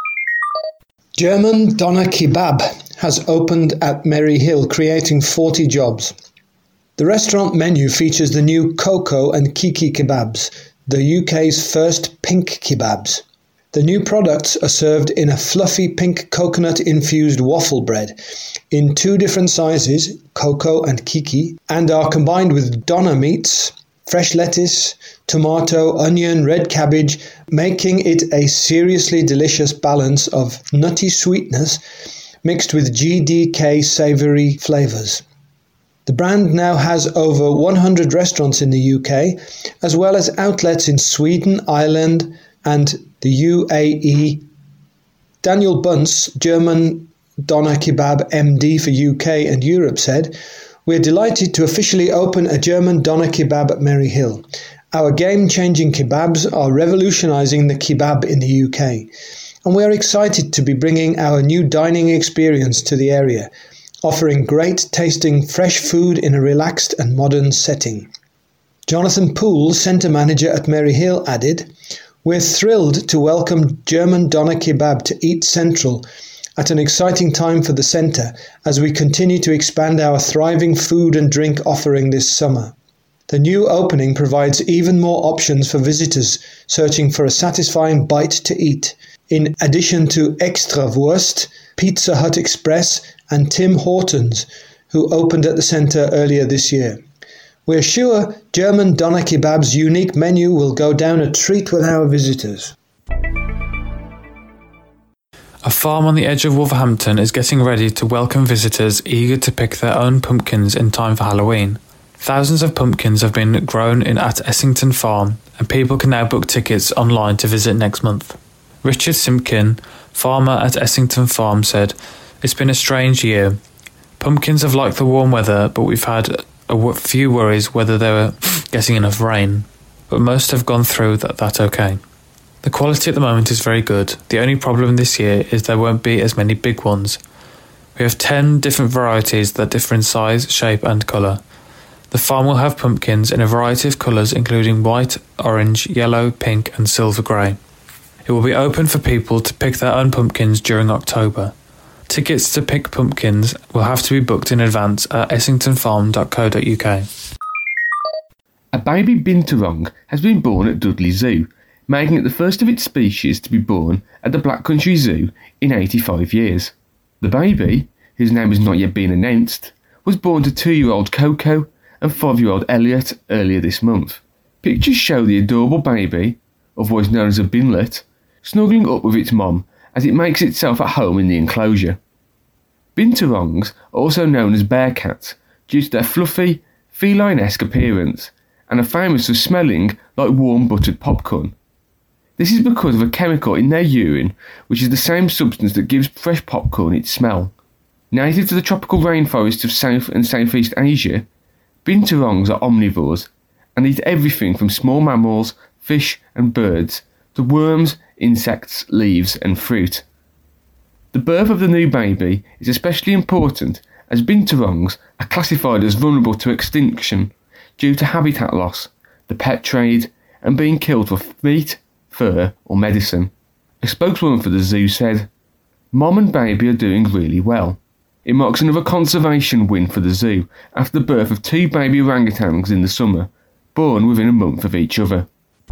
German Doner Kebab has opened at Merry Hill, creating forty jobs. The restaurant menu features the new Coco and Kiki kebabs, the U K's first pink kebabs. The new products are served in a fluffy pink coconut-infused waffle bread in two different sizes, Coco and Kiki, and are combined with doner meats, fresh lettuce, tomato, onion, red cabbage, making it a seriously delicious balance of nutty sweetness mixed with G D K savoury flavours. The brand now has over one hundred restaurants in the U K, as well as outlets in Sweden, Ireland, and the U A E. Daniel Bunce, German Doner Kebab M D for U K and Europe, said, "We're delighted to officially open a German Doner Kebab at Merry Hill. Our game-changing kebabs are revolutionising the kebab in the U K, and we're excited to be bringing our new dining experience to the area, offering great-tasting fresh food in a relaxed and modern setting." Jonathan Poole, centre manager at Merry Hill, added, "We're thrilled to welcome German Doner Kebab to Eat Central at an exciting time for the centre as we continue to expand our thriving food and drink offering this summer. The new opening provides even more options for visitors searching for a satisfying bite to eat, in addition to Extra Wurst, Pizza Hut Express and Tim Hortons, who opened at the centre earlier this year. We're sure German Doner Kebab's unique menu will go down a treat with our visitors." A farm on the edge of Wolverhampton is getting ready to welcome visitors eager to pick their own pumpkins in time for Halloween. Thousands of pumpkins have been grown in at Essington Farm, and people can now book tickets online to visit next month. Richard Simpkin, farmer at Essington Farm, said, "It's been a strange year. Pumpkins have liked the warm weather, but we've had a few worries whether they were getting enough rain. But most have gone through that, that okay. The quality at the moment is very good. The only problem this year is there won't be as many big ones. We have ten different varieties that differ in size, shape and colour. The farm will have pumpkins in a variety of colours including white, orange, yellow, pink and silver grey. It will be open for people to pick their own pumpkins during October. Tickets to pick pumpkins will have to be booked in advance at essington farm dot co dot uk. A baby binturong has been born at Dudley Zoo, making it the first of its species to be born at the Black Country Zoo in eighty-five years. The baby, whose name has not yet been announced, was born to two-year-old Coco and five-year-old Elliot earlier this month. Pictures show the adorable baby, otherwise known as a binlet, snuggling up with its mom as it makes itself at home in the enclosure. Binturongs are also known as bear cats due to their fluffy, feline-esque appearance and are famous for smelling like warm buttered popcorn. This is because of a chemical in their urine which is the same substance that gives fresh popcorn its smell. Native to the tropical rainforests of South and Southeast Asia, binturongs are omnivores and eat everything from small mammals, fish and birds to worms, insects, leaves and fruit. The birth of the new baby is especially important as binturongs are classified as vulnerable to extinction due to habitat loss, the pet trade and being killed for meat, fur or medicine. A spokeswoman for the zoo said, "Mom and baby are doing really well. It marks another conservation win for the zoo after the birth of two baby orangutans in the summer, born within a month of each other."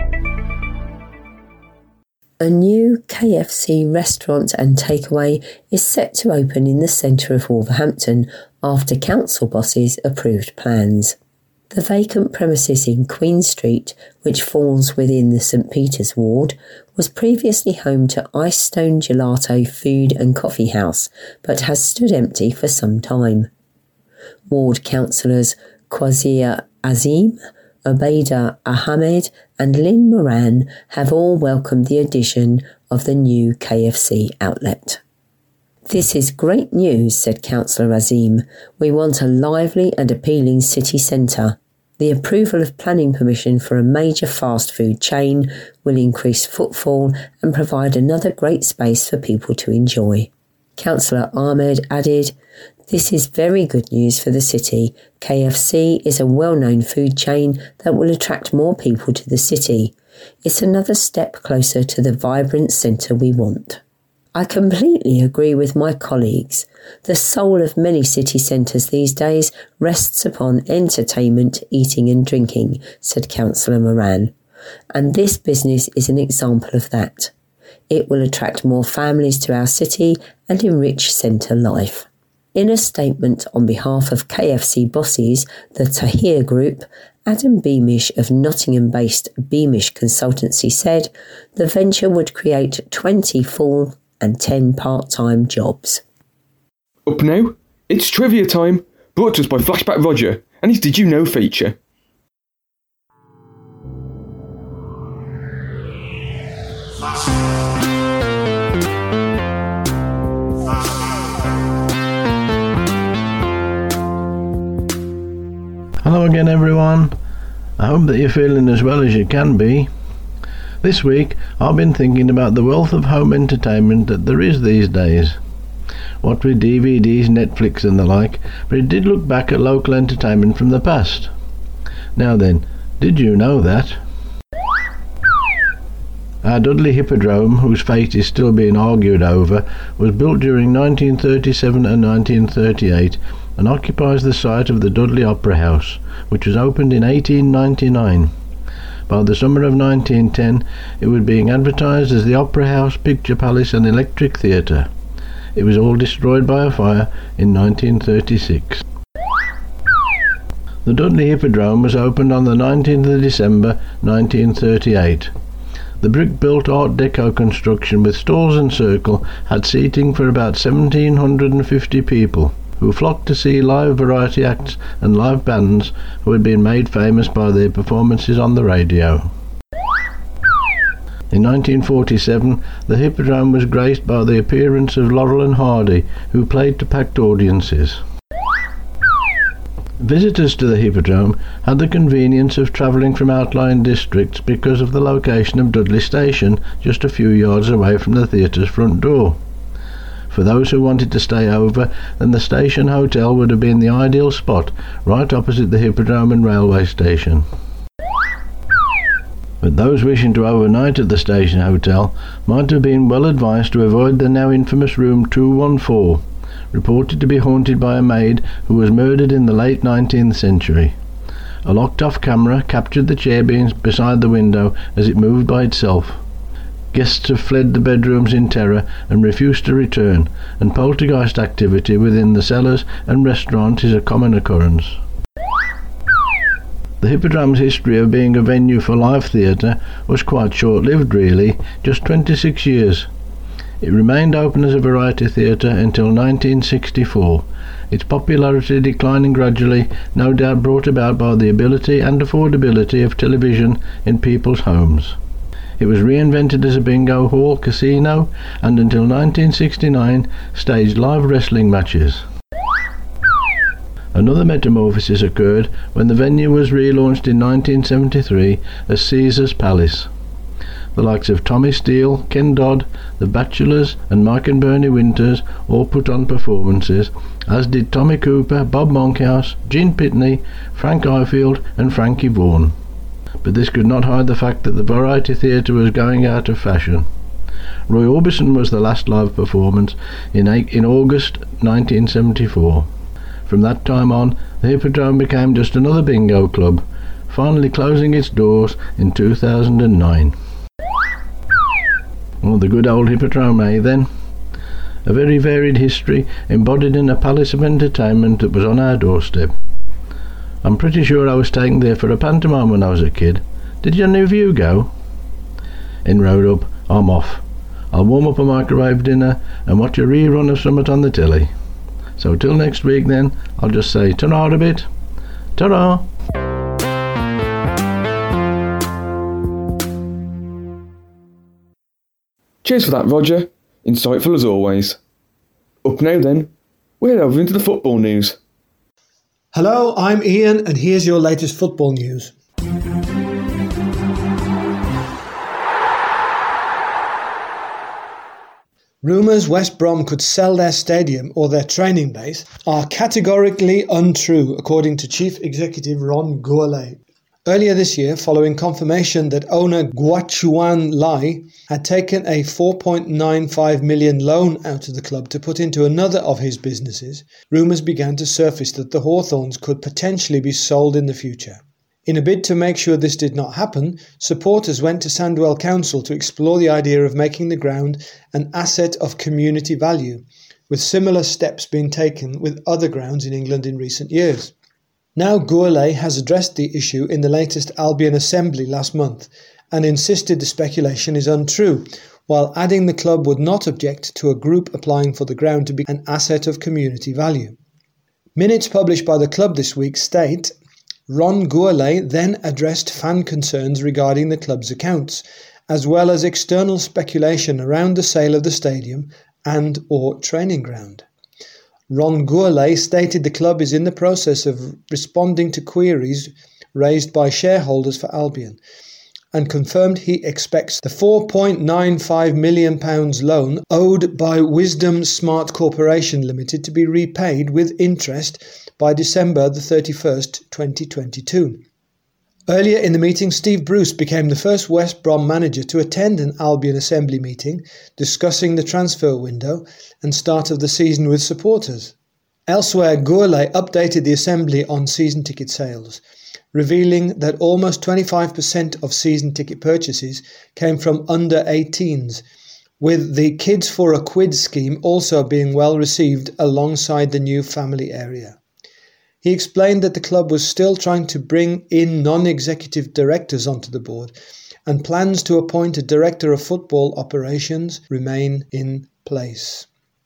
A new K F C restaurant and takeaway is set to open in the centre of Wolverhampton after council bosses approved plans. The vacant premises in Queen Street, which falls within the St Peter's ward, was previously home to Ice Stone Gelato Food and Coffee House, but has stood empty for some time. Ward councillors Quazia Azim, Obeida Ahmed and Lynn Moran have all welcomed the addition of the new K F C outlet. "This is great news," said Councillor Azim. "We want a lively and appealing city centre. The approval of planning permission for a major fast food chain will increase footfall and provide another great space for people to enjoy." Councillor Ahmed added, "This is very good news for the city. K F C is a well-known food chain that will attract more people to the city. It's another step closer to the vibrant centre we want." "I completely agree with my colleagues. The soul of many city centres these days rests upon entertainment, eating and drinking," said Councillor Moran. "And this business is an example of that. It will attract more families to our city and enrich centre life. In a statement on behalf of K F C bosses, the Tahir Group, Adam Beamish of Nottingham-based Beamish Consultancy said the venture would create twenty full and ten part-time jobs. Up now, it's trivia time, brought to us by Flashback Roger and his Did You Know feature. Hello again everyone, I hope that you're feeling as well as you can be. This week I've been thinking about the wealth of home entertainment that there is these days. What with D V Ds, Netflix and the like, but it did look back at local entertainment from the past. Now then, did you know that? Our Dudley Hippodrome, whose fate is still being argued over, was built during nineteen thirty-seven and nineteen thirty-eight and occupies the site of the Dudley Opera House, which was opened in eighteen ninety-nine. By the summer of nineteen ten, it was being advertised as the Opera House, Picture Palace and Electric Theatre. It was all destroyed by a fire in nineteen thirty-six. The Dudley Hippodrome was opened on the nineteenth of December nineteen thirty-eight. The brick-built Art Deco construction with stalls and circle had seating for about one thousand seven hundred fifty people, who flocked to see live variety acts and live bands who had been made famous by their performances on the radio. In nineteen forty-seven, the Hippodrome was graced by the appearance of Laurel and Hardy, who played to packed audiences. Visitors to the Hippodrome had the convenience of travelling from outlying districts because of the location of Dudley Station, just a few yards away from the theatre's front door. For those who wanted to stay over, then the Station Hotel would have been the ideal spot, right opposite the Hippodrome and railway station. But those wishing to overnight at the Station Hotel might have been well advised to avoid the now infamous room two one four, reported to be haunted by a maid who was murdered in the late nineteenth century. A locked-off camera captured the chair being beside the window as it moved by itself. Guests have fled the bedrooms in terror and refused to return, and poltergeist activity within the cellars and restaurant is a common occurrence. The Hippodrome's history of being a venue for live theatre was quite short-lived really, just twenty-six years. It remained open as a variety theatre until nineteen sixty-four, its popularity declining gradually, no doubt brought about by the ability and affordability of television in people's homes. It was reinvented as a bingo hall, casino, and until nineteen sixty-nine staged live wrestling matches. Another metamorphosis occurred when the venue was relaunched in nineteen seventy-three as Caesar's Palace. The likes of Tommy Steele, Ken Dodd, The Bachelors and Mike and Bernie Winters all put on performances, as did Tommy Cooper, Bob Monkhouse, Gene Pitney, Frank Ifield and Frankie Vaughan. But this could not hide the fact that the variety theatre was going out of fashion. Roy Orbison was the last live performance in, in August nineteen seventy-four. From that time on, the Hippodrome became just another bingo club, finally closing its doors in two thousand nine. Well, the good old Hippodrome, eh, then? A very varied history embodied in a palace of entertainment that was on our doorstep. I'm pretty sure I was taken there for a pantomime when I was a kid. Did any of you go? In road up, I'm off. I'll warm up a microwave dinner and watch a rerun of something on the telly. So till next week then, I'll just say ta-ra a bit. Ta-ra! Cheers for that, Roger. Insightful as always. Up now then, we're over into the football news. Hello, I'm Ian and here's your latest football news. Rumours West Brom could sell their stadium or their training base are categorically untrue, according to Chief Executive Ron Gourlay. Earlier this year, following confirmation that owner Guochuan Lai had taken a four point nine five million loan out of the club to put into another of his businesses, rumours began to surface that the Hawthorns could potentially be sold in the future. In a bid to make sure this did not happen, supporters went to Sandwell Council to explore the idea of making the ground an asset of community value, with similar steps being taken with other grounds in England in recent years. Now Gourlay has addressed the issue in the latest Albion Assembly last month and insisted the speculation is untrue, while adding the club would not object to a group applying for the ground to be an asset of community value. Minutes published by the club this week state Ron Gourlay then addressed fan concerns regarding the club's accounts, as well as external speculation around the sale of the stadium and or training ground. Ron Gourlay stated the club is in the process of responding to queries raised by shareholders for Albion, and confirmed he expects the four point nine five million pounds loan owed by Wisdom Smart Corporation Limited to be repaid with interest by December the thirty-first, twenty twenty-two. Earlier in the meeting, Steve Bruce became the first West Brom manager to attend an Albion Assembly meeting discussing the transfer window and start of the season with supporters. Elsewhere, Gourlay updated the Assembly on season ticket sales, revealing that almost twenty-five percent of season ticket purchases came from under eighteens, with the Kids for a Quid scheme also being well received alongside the new family area. He explained that the club was still trying to bring in non-executive directors onto the board, and plans to appoint a director of football operations remain in place.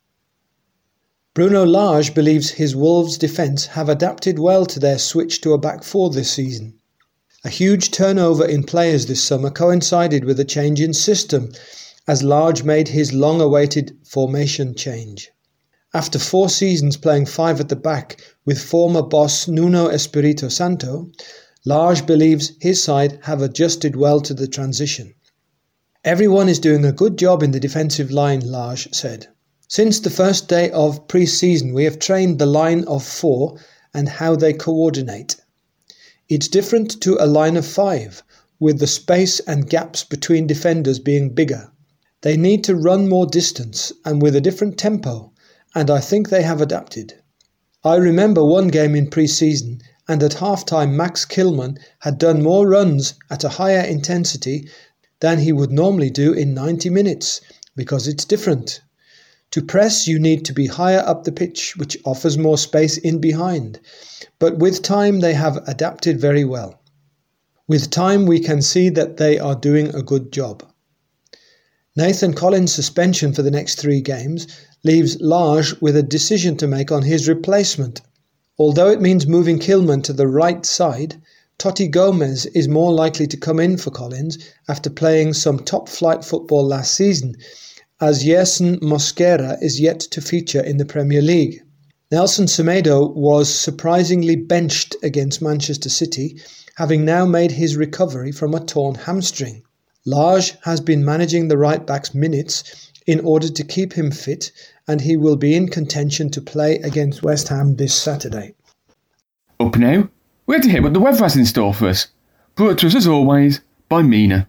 Bruno Lage believes his Wolves' defence have adapted well to their switch to a back four this season. A huge turnover in players this summer coincided with a change in system, as Lage made his long-awaited formation change. After four seasons playing five at the back with former boss Nuno Espirito Santo, Lage believes his side have adjusted well to the transition. Everyone is doing a good job in the defensive line, Lage said. Since the first day of pre-season, we have trained the line of four and how they coordinate. It's different to a line of five, with the space and gaps between defenders being bigger. They need to run more distance and with a different tempo, and I think they have adapted. I remember one game in pre-season, and at half-time Max Kilman had done more runs at a higher intensity than he would normally do in ninety minutes, because it's different. To press, you need to be higher up the pitch, which offers more space in behind, but with time they have adapted very well. With time we can see that they are doing a good job. Nathan Collins' suspension for the next three games leaves Lage with a decision to make on his replacement. Although it means moving Kilman to the right side, Totti Gomez is more likely to come in for Collins after playing some top-flight football last season, as Yerson Mosquera is yet to feature in the Premier League. Nelson Semedo was surprisingly benched against Manchester City, having now made his recovery from a torn hamstring. Lage has been managing the right-back's minutes in order to keep him fit, and he will be in contention to play against West Ham this Saturday. Up now, we're to hear what the weather has in store for us. Brought to us as always by Mina.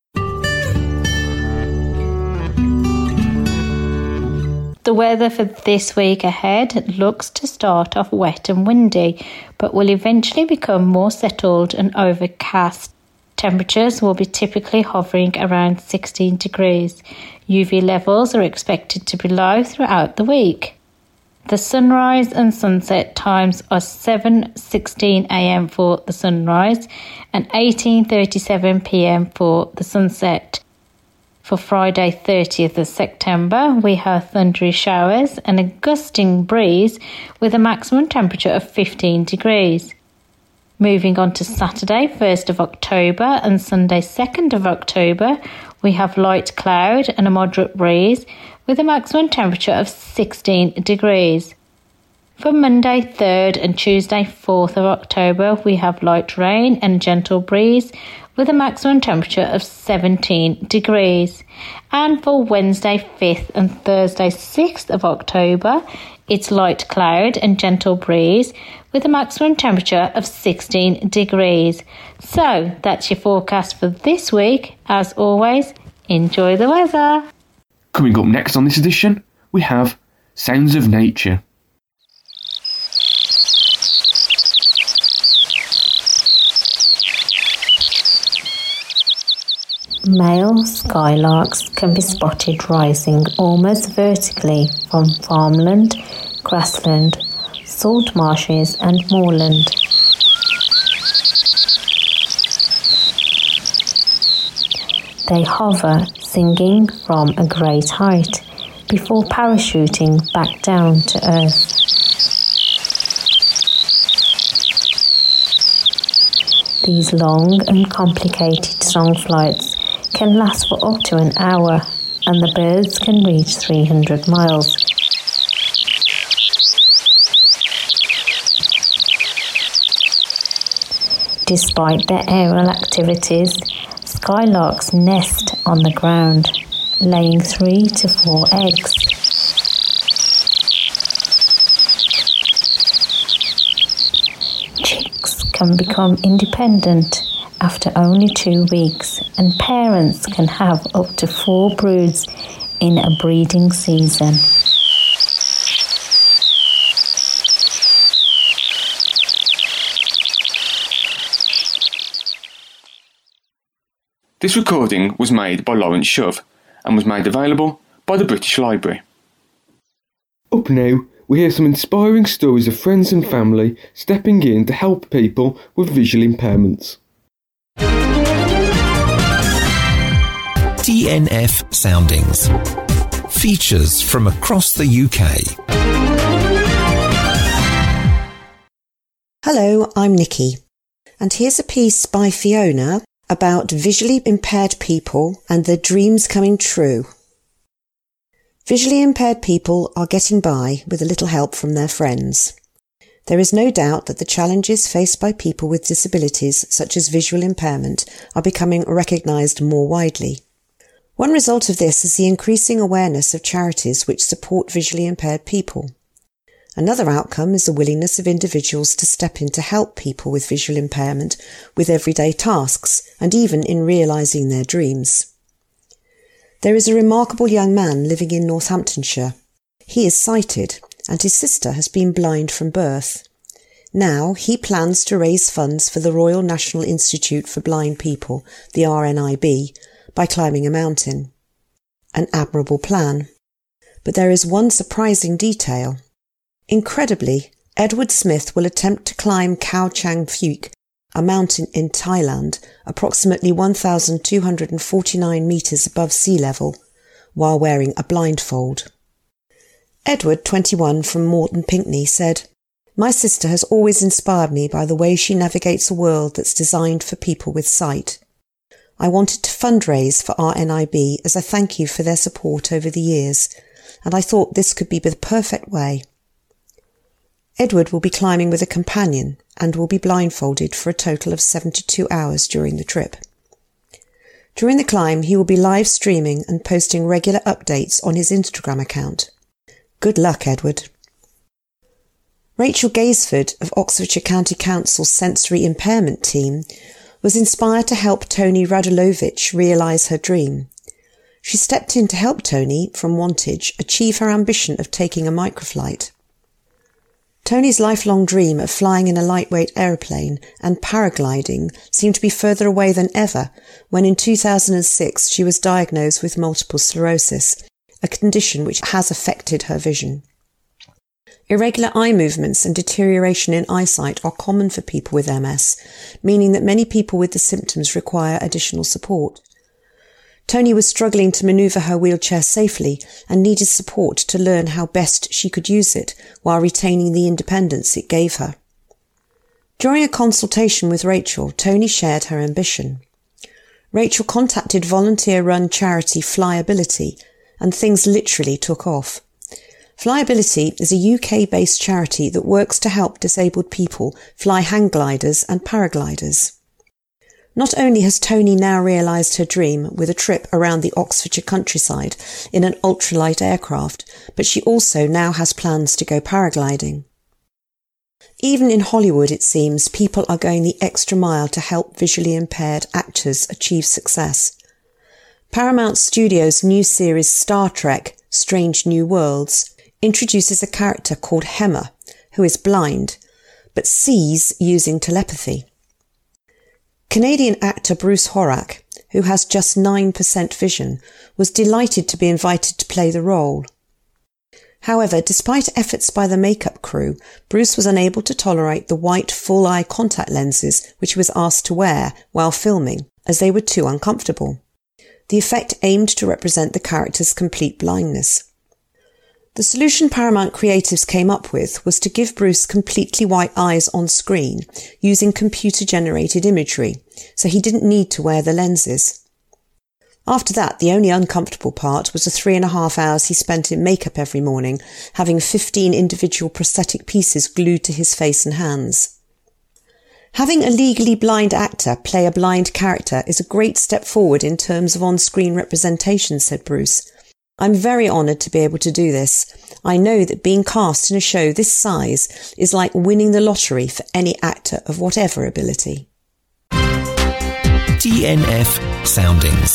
The weather for this week ahead looks to start off wet and windy, but will eventually become more settled and overcast. Temperatures will be typically hovering around sixteen degrees. U V levels are expected to be low throughout the week. The sunrise and sunset times are seven sixteen a m for the sunrise and eighteen thirty-seven p m for the sunset. For Friday thirtieth of September, we have thundery showers and a gusting breeze with a maximum temperature of fifteen degrees. Moving on to Saturday first of October and Sunday second of October, we have light cloud and a moderate breeze with a maximum temperature of sixteen degrees. For Monday third and Tuesday fourth of October, we have light rain and gentle breeze with a maximum temperature of seventeen degrees. And for Wednesday fifth and Thursday sixth of October, it's light cloud and gentle breeze with a maximum temperature of sixteen degrees. So that's your forecast for this week. As always, enjoy the weather. Coming up next on this edition, we have Sounds of Nature. Male skylarks can be spotted rising almost vertically from farmland, grassland, salt marshes and moorland. They hover, singing from a great height, before parachuting back down to earth. These long and complicated song flights can last for up to an hour, and the birds can reach three hundred miles. Despite their aerial activities, skylarks nest on the ground, laying three to four eggs. Chicks can become independent after only two weeks, and parents can have up to four broods in a breeding season. This recording was made by Lawrence Shove and was made available by the British Library. Up now, we hear some inspiring stories of friends and family stepping in to help people with visual impairments. D N F Soundings. Features from across the U K. Hello, I'm Nikki, and here's a piece by Fiona about visually impaired people and their dreams coming true. Visually impaired people are getting by with a little help from their friends. There is no doubt that the challenges faced by people with disabilities such as visual impairment are becoming recognised more widely. One result of this is the increasing awareness of charities which support visually impaired people. Another outcome is the willingness of individuals to step in to help people with visual impairment with everyday tasks and even in realising their dreams. There is a remarkable young man living in Northamptonshire. He is sighted and his sister has been blind from birth. Now he plans to raise funds for the Royal National Institute for Blind People, the R N I B, by climbing a mountain. An admirable plan. But there is one surprising detail. Incredibly, Edward Smith will attempt to climb Khao Chang Phuk, a mountain in Thailand, approximately one thousand two hundred forty-nine metres above sea level, while wearing a blindfold. Edward, twenty-one, from Morton Pinkney, said, "My sister has always inspired me by the way she navigates a world that's designed for people with sight. I wanted to fundraise for R N I B as a thank you for their support over the years, and I thought this could be the perfect way." Edward will be climbing with a companion and will be blindfolded for a total of seventy-two hours during the trip. During the climb, he will be live streaming and posting regular updates on his Instagram account. Good luck, Edward. Rachel Gaisford of Oxfordshire County Council's sensory impairment team was inspired to help Tony Radulovich realise her dream. She stepped in to help Tony from Wantage achieve her ambition of taking a microflight. Tony's lifelong dream of flying in a lightweight aeroplane and paragliding seemed to be further away than ever when in two thousand six she was diagnosed with multiple sclerosis, a condition which has affected her vision. Irregular eye movements and deterioration in eyesight are common for people with M S, meaning that many people with the symptoms require additional support. Tony was struggling to manoeuvre her wheelchair safely and needed support to learn how best she could use it while retaining the independence it gave her. During a consultation with Rachel, Tony shared her ambition. Rachel contacted volunteer-run charity Flyability, and things literally took off. Flyability is a U K-based charity that works to help disabled people fly hang gliders and paragliders. Not only has Tony now realised her dream with a trip around the Oxfordshire countryside in an ultralight aircraft, but she also now has plans to go paragliding. Even in Hollywood, it seems, people are going the extra mile to help visually impaired actors achieve success. Paramount Studios' new series Star Trek: Strange New Worlds introduces a character called Hemmer, who is blind, but sees using telepathy. Canadian actor Bruce Horak, who has just nine percent vision, was delighted to be invited to play the role. However, despite efforts by the makeup crew, Bruce was unable to tolerate the white full-eye contact lenses which he was asked to wear while filming, as they were too uncomfortable. The effect aimed to represent the character's complete blindness. The solution Paramount Creatives came up with was to give Bruce completely white eyes on screen using computer-generated imagery, so he didn't need to wear the lenses. After that, the only uncomfortable part was the three and a half hours he spent in makeup every morning, having fifteen individual prosthetic pieces glued to his face and hands. Having a legally blind actor play a blind character is a great step forward in terms of on-screen representation, said Bruce. I'm very honoured to be able to do this. I know that being cast in a show this size is like winning the lottery for any actor of whatever ability. D N F Soundings.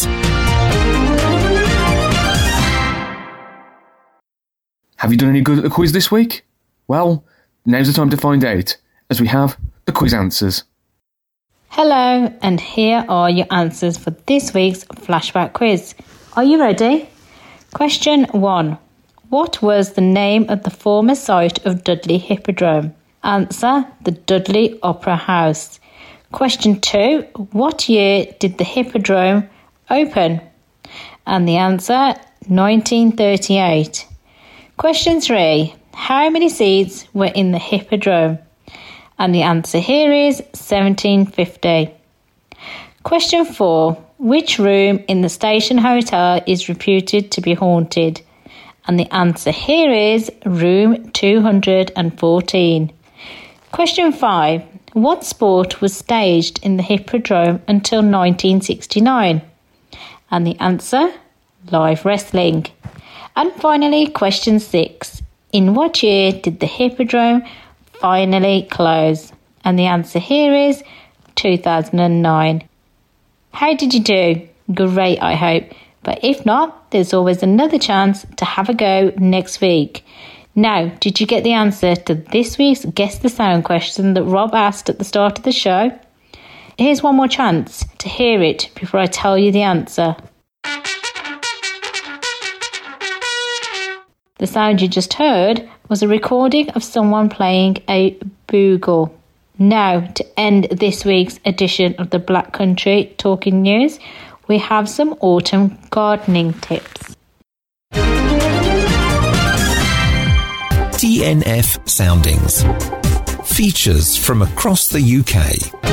Have you done any good at the quiz this week? Well, now's the time to find out, as we have the quiz answers. Hello, and here are your answers for this week's flashback quiz. Are you ready? Question one. What was the name of the former site of Dudley Hippodrome? Answer, the Dudley Opera House. Question two. What year did the Hippodrome open? And the answer, nineteen thirty-eight. Question three. How many seats were in the Hippodrome? And the answer here is seventeen fifty. Question four. Which room in the Station Hotel is reputed to be haunted? And the answer here is room two hundred fourteen. Question five. What sport was staged in the Hippodrome until nineteen sixty-nine? And the answer, live wrestling. And finally, question six. In what year did the Hippodrome finally close? And the answer here is two thousand nine. How did you do? Great, I hope. But if not, there's always another chance to have a go next week. Now, did you get the answer to this week's Guess the Sound question that Rob asked at the start of the show? Here's one more chance to hear it before I tell you the answer. The sound you just heard was a recording of someone playing a bugle. Now, to end this week's edition of the Black Country Talking News, we have some autumn gardening tips. D N F Soundings. Features from across the U K.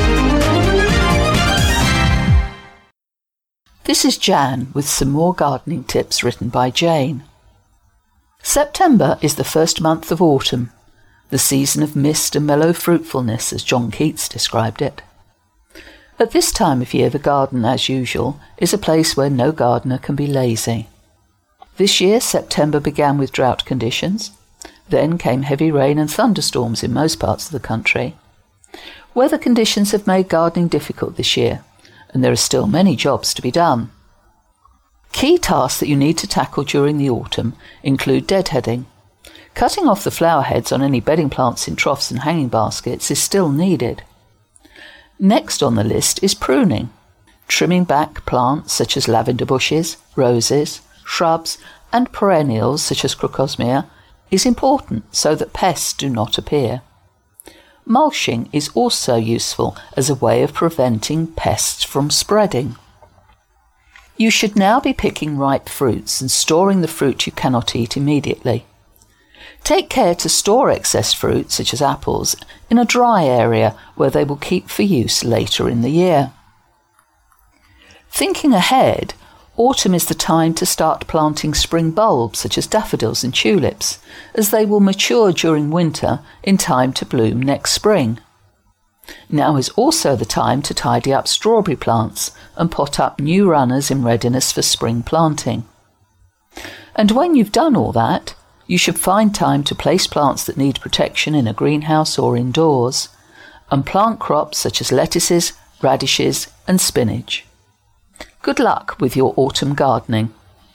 This is Jan with some more gardening tips written by Jane. September is the first month of autumn, the season of mist and mellow fruitfulness, as John Keats described it. At this time of year, the garden, as usual, is a place where no gardener can be lazy. This year, September began with drought conditions. Then came heavy rain and thunderstorms in most parts of the country. Weather conditions have made gardening difficult this year, and there are still many jobs to be done. Key tasks that you need to tackle during the autumn include deadheading. Cutting off the flower heads on any bedding plants in troughs and hanging baskets is still needed. Next on the list is pruning. Trimming back plants such as lavender bushes, roses, shrubs, and perennials such as crocosmia is important so that pests do not appear. Mulching is also useful as a way of preventing pests from spreading. You should now be picking ripe fruits and storing the fruit you cannot eat immediately. Take care to store excess fruit, such as apples, in a dry area where they will keep for use later in the year. Thinking ahead, autumn is the time to start planting spring bulbs such as daffodils and tulips, as they will mature during winter in time to bloom next spring. Now is also the time to tidy up strawberry plants and pot up new runners in readiness for spring planting. And when you've done all that, you should find time to place plants that need protection in a greenhouse or indoors, and plant crops such as lettuces, radishes and spinach. Good luck with your autumn gardening.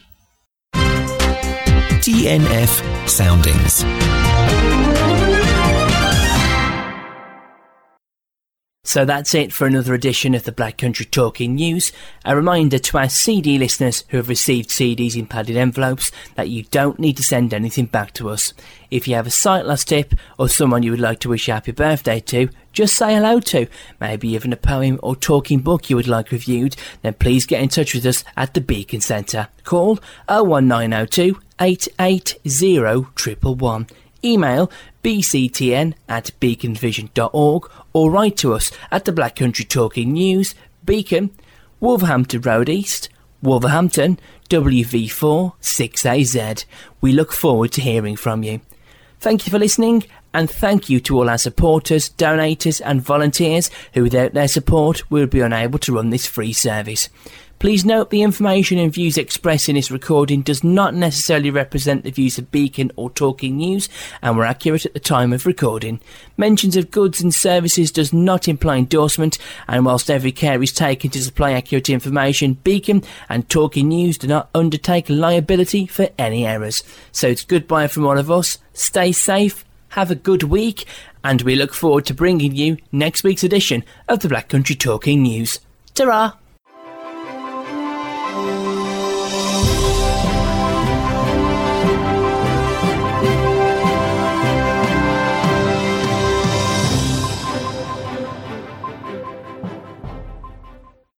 D N F Soundings. So that's it for another edition of the Black Country Talking News. A reminder to our C D listeners who have received C Ds in padded envelopes that you don't need to send anything back to us. If you have a sight loss tip or someone you would like to wish a happy birthday to, just say hello to, maybe even a poem or talking book you would like reviewed, then please get in touch with us at the Beacon Centre. Call oh one nine oh two, eight eight zero, one one one. Email b c t n at beacon vision dot org or write to us at the Black Country Talking News, Beacon, Wolverhampton Road East, Wolverhampton, W V four six A Z. We look forward to hearing from you. Thank you for listening, and thank you to all our supporters, donators and volunteers who without their support we would be unable to run this free service. Please note the information and views expressed in this recording does not necessarily represent the views of Beacon or Talking News and were accurate at the time of recording. Mentions of goods and services does not imply endorsement, and whilst every care is taken to supply accurate information, Beacon and Talking News do not undertake liability for any errors. So it's goodbye from all of us. Stay safe, have a good week, and we look forward to bringing you next week's edition of the Black Country Talking News. Ta-ra!